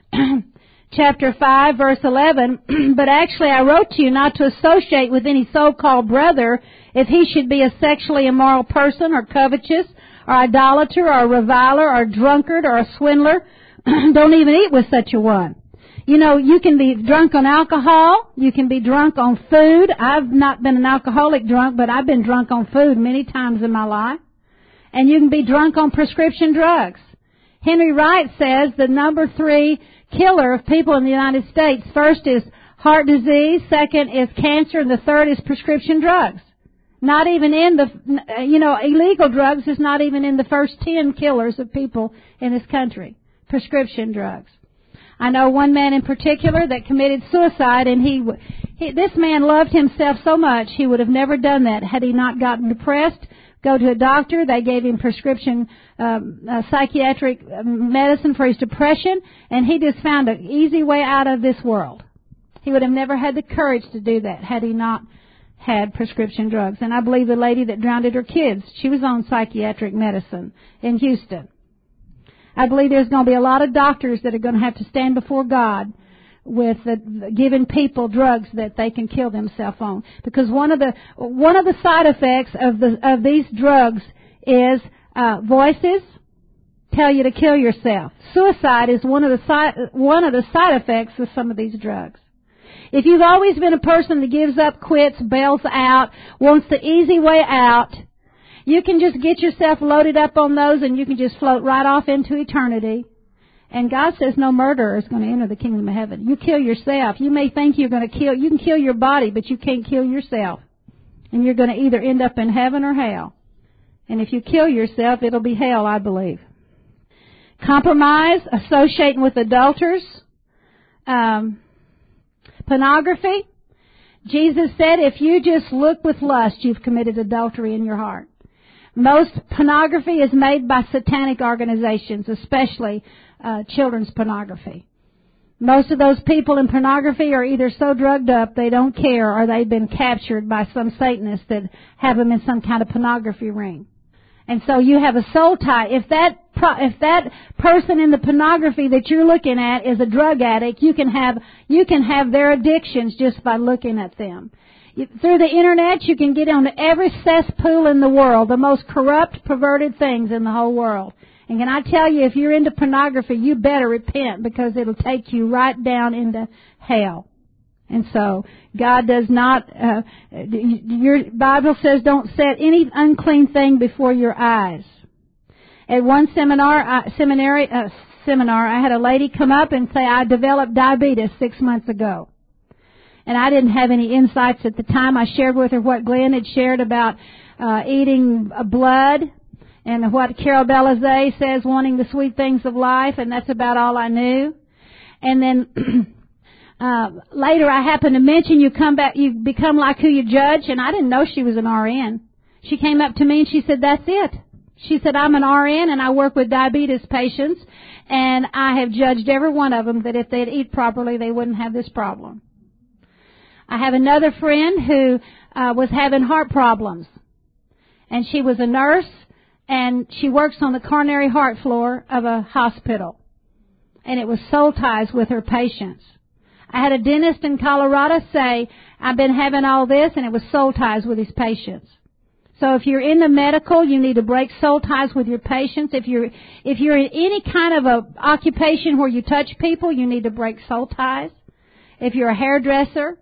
chapter 5, verse 11, but actually I wrote to you not to associate with any so-called brother if he should be a sexually immoral person, or covetous, or idolater, or a reviler, or a drunkard, or a swindler. Don't even eat with such a one. You know, you can be drunk on alcohol. You can be drunk on food. I've not been an alcoholic drunk, but I've been drunk on food many times in my life. And you can be drunk on prescription drugs. Henry Wright says the number 3 killer of people in the United States, first is heart disease, second is cancer, and the third is prescription drugs. Not even in illegal drugs is not even in the first 10 killers of people in this country. Prescription drugs. I know one man in particular that committed suicide, and this man loved himself so much he would have never done that had he not gotten depressed. Go to a doctor. They gave him prescription psychiatric medicine for his depression, and he just found an easy way out of this world. He would have never had the courage to do that had he not had prescription drugs. And I believe the lady that drowned her kids, she was on psychiatric medicine in Houston. I believe there's going to be a lot of doctors that are going to have to stand before God with giving people drugs that they can kill themselves on, because one of the side effects of these drugs is voices tell you to kill yourself. Suicide is one of the side effects of some of these drugs. If you've always been a person that gives up, quits, bails out, wants the easy way out, you can just get yourself loaded up on those and you can just float right off into eternity. And God says no murderer is going to enter the kingdom of heaven. You kill yourself. You may think you can kill your body, but you can't kill yourself. And you're going to either end up in heaven or hell. And if you kill yourself, it'll be hell, I believe. Compromise, associating with adulterers, pornography. Jesus said if you just look with lust, you've committed adultery in your heart. Most pornography is made by satanic organizations, especially children's pornography. Most of those people in pornography are either so drugged up they don't care, or they've been captured by some Satanists that have them in some kind of pornography ring. And so you have a soul tie. If that person in the pornography that you're looking at is a drug addict, you can have their addictions just by looking at them. Through the internet, you can get onto every cesspool in the world, the most corrupt, perverted things in the whole world. And can I tell you, if you're into pornography, you better repent, because it'll take you right down into hell. And so, God does not, your Bible says don't set any unclean thing before your eyes. At one seminar, I had a lady come up and say, I developed diabetes 6 months ago. And I didn't have any insights at the time. I shared with her what Glenn had shared about eating blood, and what Carol Belazé says, wanting the sweet things of life, and that's about all I knew. And then later I happened to mention you become like who you judge, and I didn't know she was an RN. She came up to me and she said, that's it. She said, I'm an RN and I work with diabetes patients, and I have judged every one of them that if they'd eat properly, they wouldn't have this problem. I have another friend who was having heart problems, and she was a nurse, and she works on the coronary heart floor of a hospital, and it was soul ties with her patients. I had a dentist in Colorado say, I've been having all this, and it was soul ties with his patients. So if you're in the medical, you need to break soul ties with your patients. If you're in any kind of a occupation where you touch people, you need to break soul ties. If you're a hairdresser,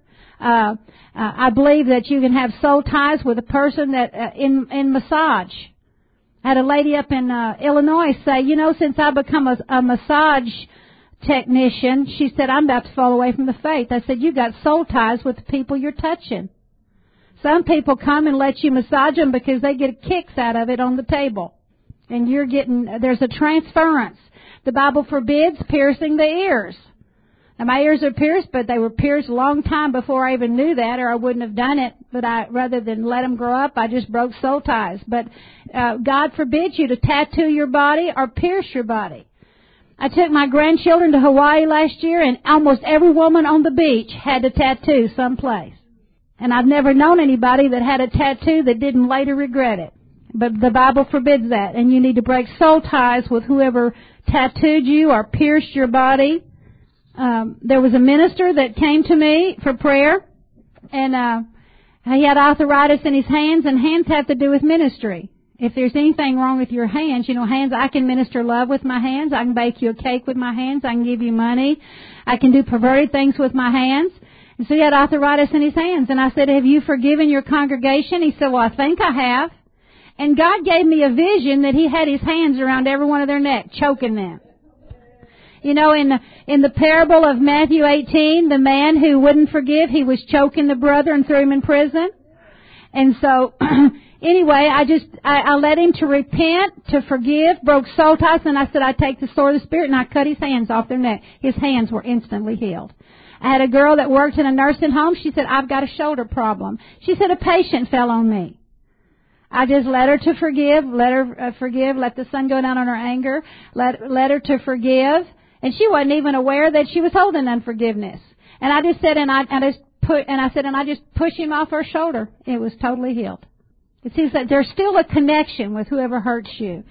I believe that you can have soul ties with a person that in massage. I had a lady up in Illinois say, since I become a massage technician, she said, I'm about to fall away from the faith. I said, you got soul ties with the people you're touching. Some people come and let you massage them because they get kicks out of it on the table. And there's a transference. The Bible forbids piercing the ears. Now, my ears are pierced, but they were pierced a long time before I even knew that, or I wouldn't have done it. But rather than let them grow up, I just broke soul ties. But God forbids you to tattoo your body or pierce your body. I took my grandchildren to Hawaii last year, and almost every woman on the beach had a tattoo someplace. And I've never known anybody that had a tattoo that didn't later regret it. But the Bible forbids that, and you need to break soul ties with whoever tattooed you or pierced your body. There was a minister that came to me for prayer, and he had arthritis in his hands, and hands have to do with ministry. If there's anything wrong with your hands, hands, I can minister love with my hands. I can bake you a cake with my hands. I can give you money. I can do perverted things with my hands. And so he had arthritis in his hands. And I said, have you forgiven your congregation? He said, well, I think I have. And God gave me a vision that he had his hands around every one of their neck, choking them. In the parable of Matthew 18, the man who wouldn't forgive, he was choking the brother and threw him in prison. And so, anyway, I led him to repent, to forgive, broke soul ties, and I said, I take the sword of the Spirit, and I cut his hands off their neck. His hands were instantly healed. I had a girl that worked in a nursing home. She said, I've got a shoulder problem. She said, a patient fell on me. I just led her to forgive, let the sun go down on her anger, let her to forgive. And she wasn't even aware that she was holding unforgiveness. And I just said, and I just pushed him off her shoulder. It was totally healed. It seems that there's still a connection with whoever hurts you.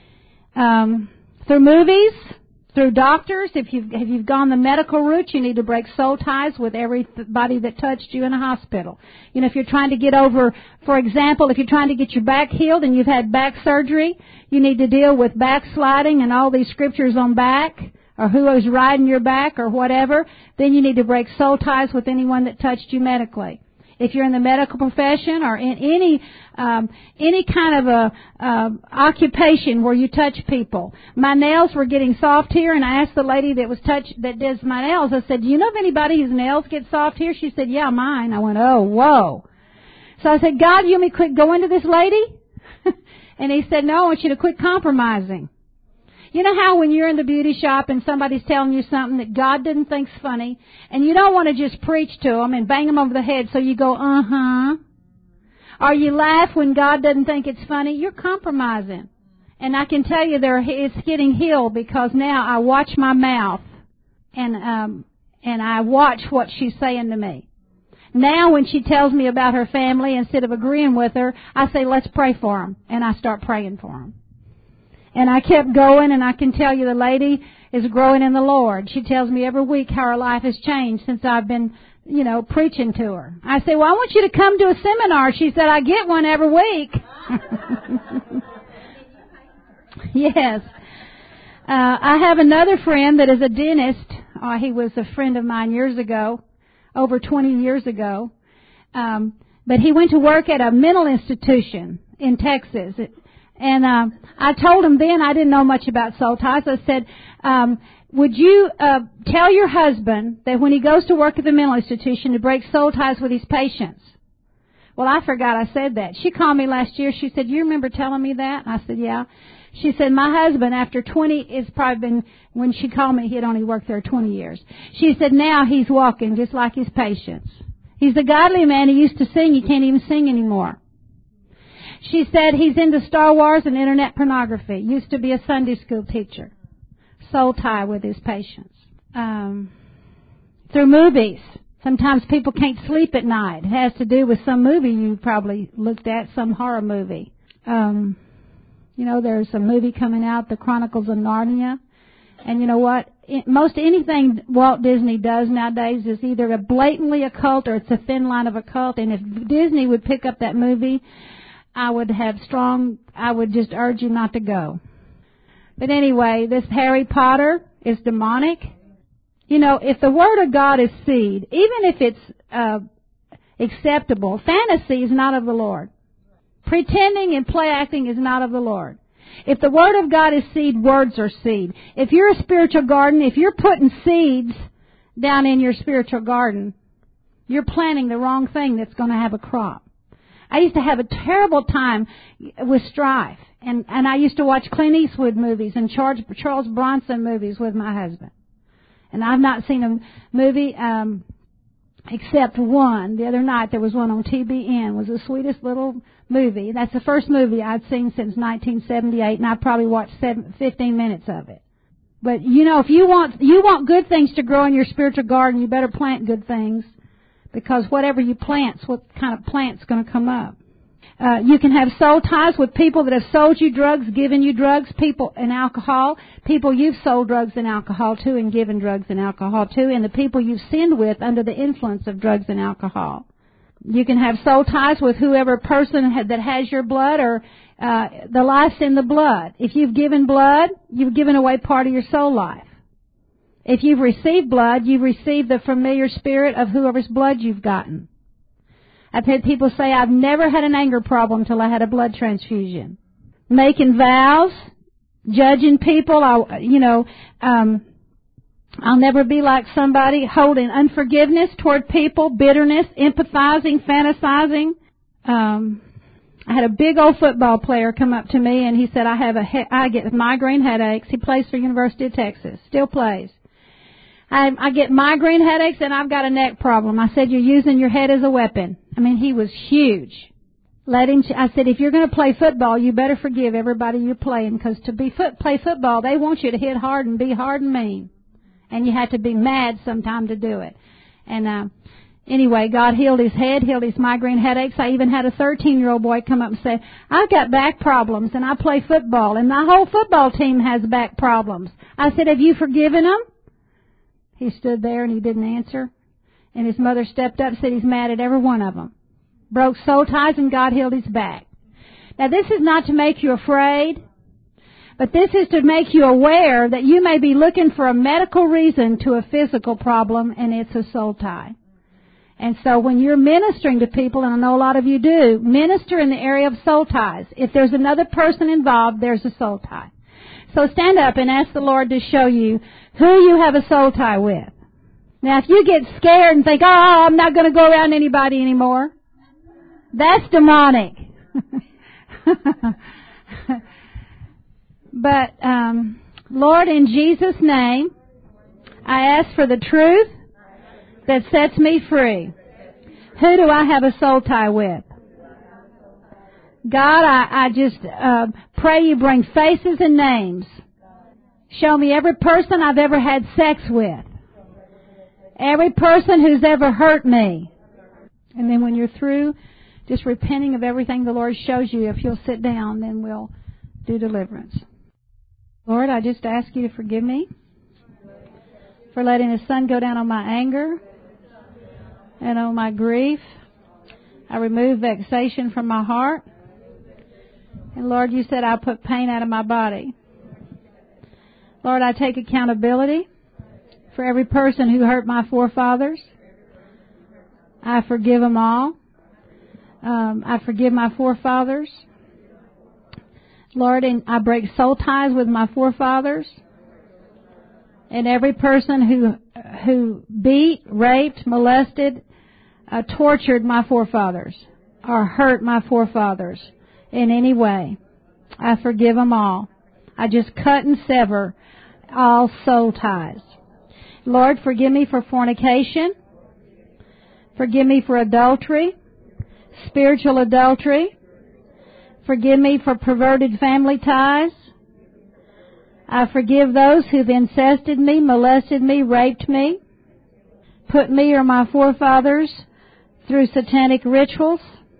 Through movies, through doctors, if you've gone the medical route, you need to break soul ties with everybody that touched you in a hospital. If you're trying to get over, for example, if you're trying to get your back healed and you've had back surgery, you need to deal with backsliding and all these scriptures on back, or who was riding your back or whatever. Then you need to break soul ties with anyone that touched you medically. If you're in the medical profession or in any kind of a occupation where you touch people. My nails were getting soft here, and I asked the lady that does my nails, I said, do you know of anybody whose nails get soft here? She said, yeah, mine. I went, oh, whoa. So I said, God, you want me to quit going to this lady? And he said, no, I want you to quit compromising. You know how when you're in the beauty shop and somebody's telling you something that God didn't think's funny, and you don't want to just preach to them and bang them over the head, so you go, uh-huh. Or you laugh when God doesn't think it's funny, you're compromising. And I can tell you it's getting healed, because now I watch my mouth and I watch what she's saying to me. Now when she tells me about her family, instead of agreeing with her, I say, let's pray for them. And I start praying for them. And I kept going, and I can tell you the lady is growing in the Lord. She tells me every week how her life has changed since I've been, preaching to her. I say, well, I want you to come to a seminar. She said, I get one every week. Yes. I have another friend that is a dentist. He was a friend of mine years ago, over 20 years ago. But he went to work at a mental institution in Texas. And I told him then I didn't know much about soul ties. I said, would you tell your husband that when he goes to work at the mental institution to break soul ties with his patients? Well, I forgot I said that. She called me last year. She said, you remember telling me that? I said, yeah. She said, my husband, after 20, it's probably been, when she called me, he had only worked there 20 years. She said, now he's walking just like his patients. He's a godly man. He used to sing. He can't even sing anymore. She said he's into Star Wars and internet pornography. Used to be a Sunday school teacher. Soul tie with his patients. Through movies. Sometimes people can't sleep at night. It has to do with some movie you probably looked at, some horror movie. You know, there's a movie coming out, The Chronicles of Narnia. And you know what? Most anything Walt Disney does nowadays is either a blatantly occult or it's a thin line of occult. And if Disney would pick up that movie, I would just urge you not to go. But anyway, this Harry Potter is demonic. You know, if the Word of God is seed, even if it's acceptable, fantasy is not of the Lord. Pretending and play acting is not of the Lord. If the Word of God is seed, words are seed. If you're a spiritual garden, if you're putting seeds down in your spiritual garden, you're planting the wrong thing that's going to have a crop. I used to have a terrible time with strife. And I used to watch Clint Eastwood movies and Charles Bronson movies with my husband. And I've not seen a movie except one. The other night there was one on TBN. It was the sweetest little movie. That's the first movie I'd seen since 1978, and I probably watched 15 minutes of it. But, you know, if you want good things to grow in your spiritual garden, you better plant good things, because whatever you plant's what kind of plant's going to come up. You can have soul ties with people that have sold you drugs, given you drugs, people and alcohol, people you've sold drugs and alcohol to and given drugs and alcohol to, and the people you've sinned with under the influence of drugs and alcohol. You can have soul ties with whoever person that has your blood or the life's in the blood. If you've given blood, you've given away part of your soul life. If you've received blood, you've received the familiar spirit of whoever's blood you've gotten. I've had people say, I've never had an anger problem till I had a blood transfusion. Making vows, judging people, I'll never be like somebody, holding unforgiveness toward people, bitterness, empathizing, fantasizing. I had a big old football player come up to me and he said, I get migraine headaches. He plays for University of Texas, still plays. I get migraine headaches and I've got a neck problem. I said, you're using your head as a weapon. I mean, he was huge. I said, if you're going to play football, you better forgive everybody you're playing, because to play football, they want you to hit hard and be hard and mean. And you have to be mad sometime to do it. And anyway, God healed his head, healed his migraine headaches. I even had a 13-year-old boy come up and say, I've got back problems and I play football and my whole football team has back problems. I said, have you forgiven them? He stood there and he didn't answer. And his mother stepped up and said he's mad at every one of them. Broke soul ties and God healed his back. Now this is not to make you afraid, but this is to make you aware that you may be looking for a medical reason to a physical problem, and it's a soul tie. And so when you're ministering to people, and I know a lot of you do, minister in the area of soul ties. If there's another person involved, there's a soul tie. So stand up and ask the Lord to show you who you have a soul tie with. Now, if you get scared and think, oh, I'm not going to go around anybody anymore, that's demonic. But, Lord, in Jesus' name, I ask for the truth that sets me free. Who do I have a soul tie with? God, I just pray you bring faces and names. Show me every person I've ever had sex with. Every person who's ever hurt me. And then when you're through just repenting of everything the Lord shows you, if you'll sit down, then we'll do deliverance. Lord, I just ask you to forgive me for letting the sun go down on my anger and on my grief. I remove vexation from my heart. And Lord, you said I'll put pain out of my body. Lord, I take accountability for every person who hurt my forefathers. I forgive them all. I forgive my forefathers. Lord, and I break soul ties with my forefathers. And every person who beat, raped, molested, tortured my forefathers or hurt my forefathers in any way, I forgive them all. I just cut and sever all soul ties. Lord, forgive me for fornication. Forgive me for adultery, spiritual adultery. Forgive me for perverted family ties. I forgive those who've incested me, molested me, raped me, put me or my forefathers through satanic rituals.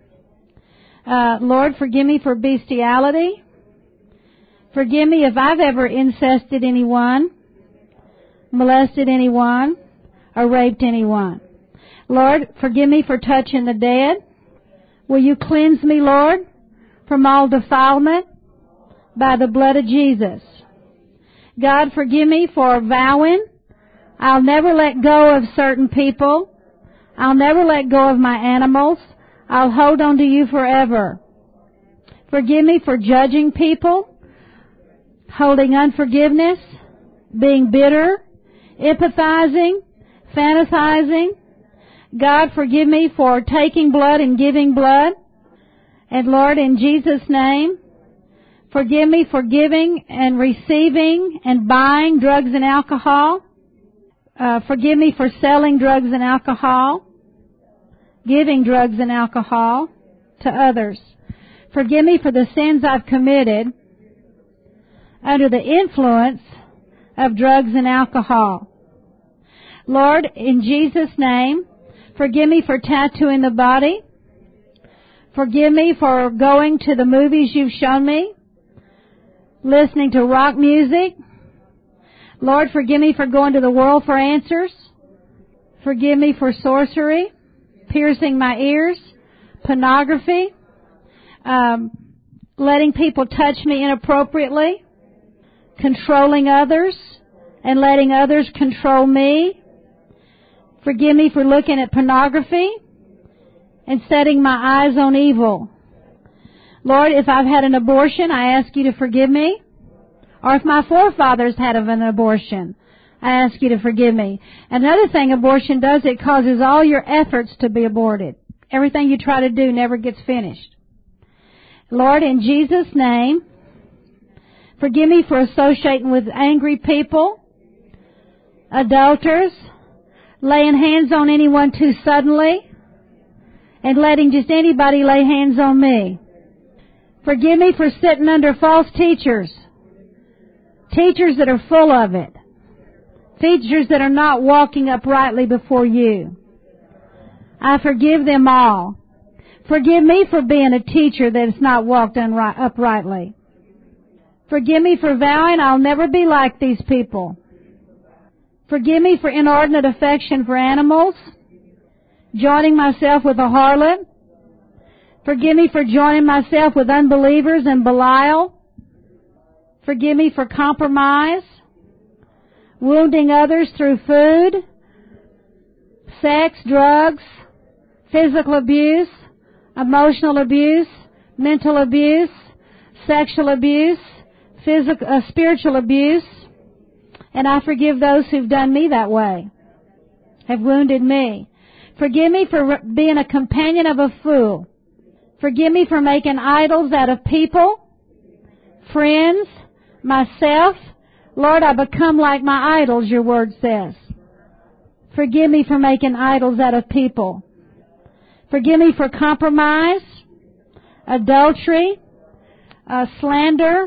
Lord, forgive me for bestiality. Forgive me if I've ever incested anyone, molested anyone, or raped anyone. Lord, forgive me for touching the dead. Will you cleanse me, Lord, from all defilement by the blood of Jesus? God, forgive me for vowing I'll never let go of certain people. I'll never let go of my animals. I'll hold on to you forever. Forgive me for judging people, holding unforgiveness, being bitter, empathizing, fantasizing. God, forgive me for taking blood and giving blood. And Lord, in Jesus' name, forgive me for giving and receiving and buying drugs and alcohol. Forgive me for selling drugs and alcohol, giving drugs and alcohol to others. Forgive me for the sins I've committed under the influence of drugs and alcohol. Lord, in Jesus' name, forgive me for tattooing the body. Forgive me for going to the movies you've shown me, listening to rock music. Lord, forgive me for going to the world for answers. Forgive me for sorcery, piercing my ears, pornography, letting people touch me inappropriately, controlling others, and letting others control me. Forgive me for looking at pornography and setting my eyes on evil. Lord, if I've had an abortion, I ask you to forgive me. Or if my forefathers had an abortion, I ask you to forgive me. Another thing abortion does, it causes all your efforts to be aborted. Everything you try to do never gets finished. Lord, in Jesus' name, forgive me for associating with angry people, adulterers, laying hands on anyone too suddenly, and letting just anybody lay hands on me. Forgive me for sitting under false teachers, teachers that are full of it, teachers that are not walking uprightly before you. I forgive them all. Forgive me for being a teacher that has not walked uprightly. Forgive me for vowing I'll never be like these people. Forgive me for inordinate affection for animals, joining myself with a harlot. Forgive me for joining myself with unbelievers and Belial. Forgive me for compromise, wounding others through food, sex, drugs, physical abuse, emotional abuse, mental abuse, sexual abuse, spiritual abuse. And I forgive those who've done me that way, have wounded me. Forgive me for being a companion of a fool. Forgive me for making idols out of people, friends, myself. Lord, I become like my idols, your word says. Forgive me for making idols out of people. Forgive me for compromise, adultery, slander.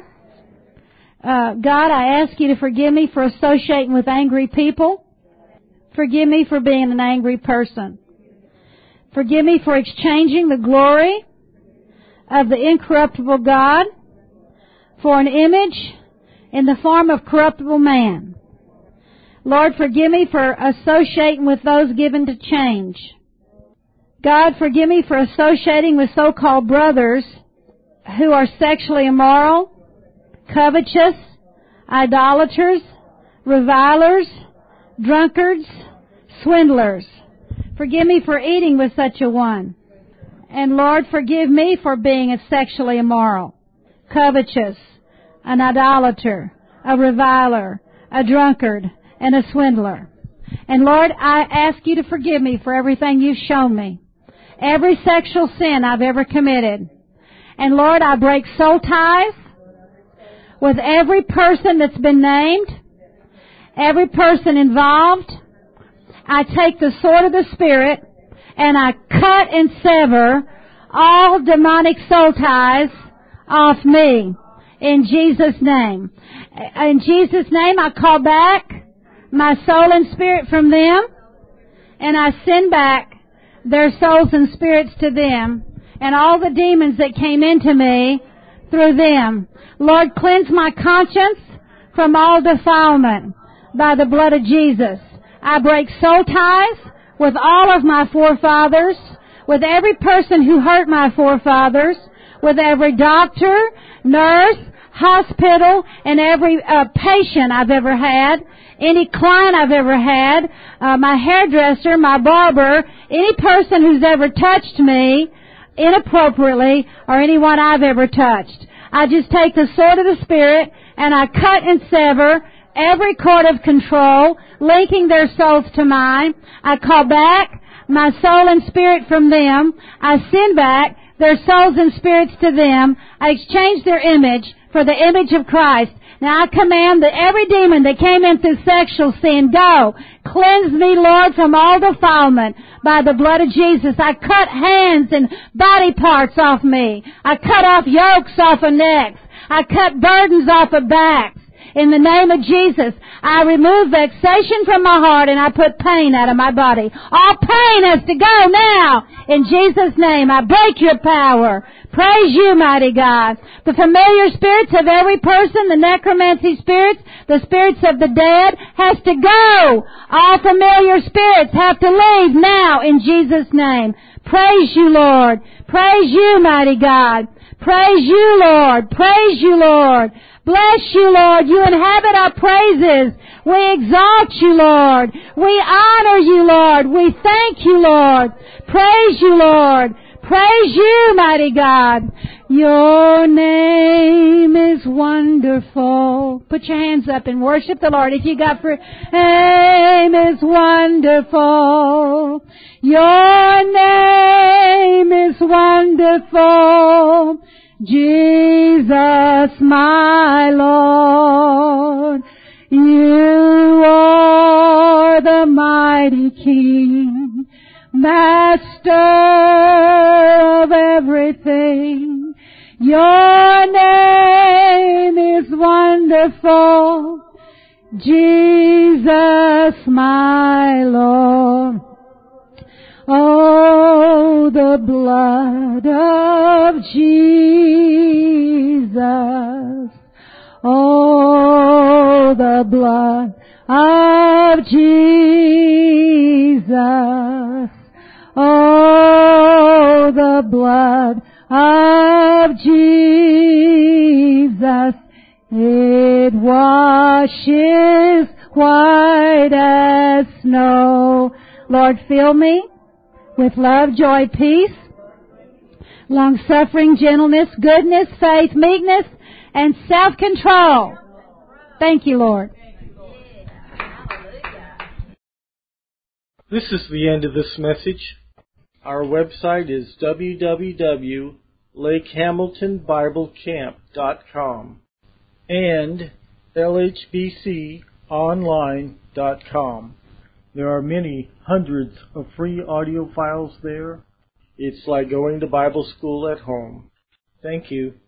God, I ask you to forgive me for associating with angry people. Forgive me for being an angry person. Forgive me for exchanging the glory of the incorruptible God for an image in the form of corruptible man. Lord, forgive me for associating with those given to change. God, forgive me for associating with so-called brothers who are sexually immoral, covetous, idolaters, revilers, drunkards, swindlers. Forgive me for eating with such a one. And Lord, forgive me for being a sexually immoral, covetous, an idolater, a reviler, a drunkard, and a swindler. And Lord, I ask you to forgive me for everything you've shown me. Every sexual sin I've ever committed. And Lord, I break soul ties with every person that's been named, every person involved. I take the sword of the Spirit and I cut and sever all demonic soul ties off me. In Jesus' name. In Jesus' name, I call back my soul and spirit from them, and I send back their souls and spirits to them, and all the demons that came into me through them. Lord, cleanse my conscience from all defilement by the blood of Jesus. I break soul ties with all of my forefathers, with every person who hurt my forefathers, with every doctor, nurse, hospital, and every patient I've ever had, any client I've ever had, my hairdresser, my barber, any person who's ever touched me inappropriately, or anyone I've ever touched. I just take the sword of the Spirit and I cut and sever every cord of control, linking their souls to mine. I call back my soul and spirit from them. I send back their souls and spirits to them. I exchange their image for the image of Christ. Now I command that every demon that came in through sexual sin, go. Cleanse me, Lord, from all defilement by the blood of Jesus. I cut hands and body parts off me. I cut off yokes off of necks. I cut burdens off of backs. In the name of Jesus, I remove vexation from my heart and I put pain out of my body. All pain has to go now. In Jesus' name, I break your power. Praise you, mighty God. The familiar spirits of every person, the necromancy spirits, the spirits of the dead, has to go. All familiar spirits have to leave now in Jesus' name. Praise you, Lord. Praise you, mighty God. Praise you, Lord. Praise you, Lord. Bless you, Lord. You inhabit our praises. We exalt you, Lord. We honor you, Lord. We thank you, Lord. Praise you, Lord. Praise you, mighty God. Your name is wonderful. Put your hands up and worship the Lord. If you got for name is wonderful. Your name is wonderful. Jesus, my Lord. You are the mighty King, Master of everything. Your name is wonderful, Jesus, my Lord. Oh, the blood of Jesus. Oh, the blood of Jesus. Oh, the blood of Jesus. It washes white as snow. Lord, fill me with love, joy, peace, long-suffering, gentleness, goodness, faith, meekness, and self-control. Thank you, Lord. This is the end of this message. Our website is www.lakehamiltonbiblecamp.com and lhbconline.com. There are many hundreds of free audio files there. It's like going to Bible school at home. Thank you.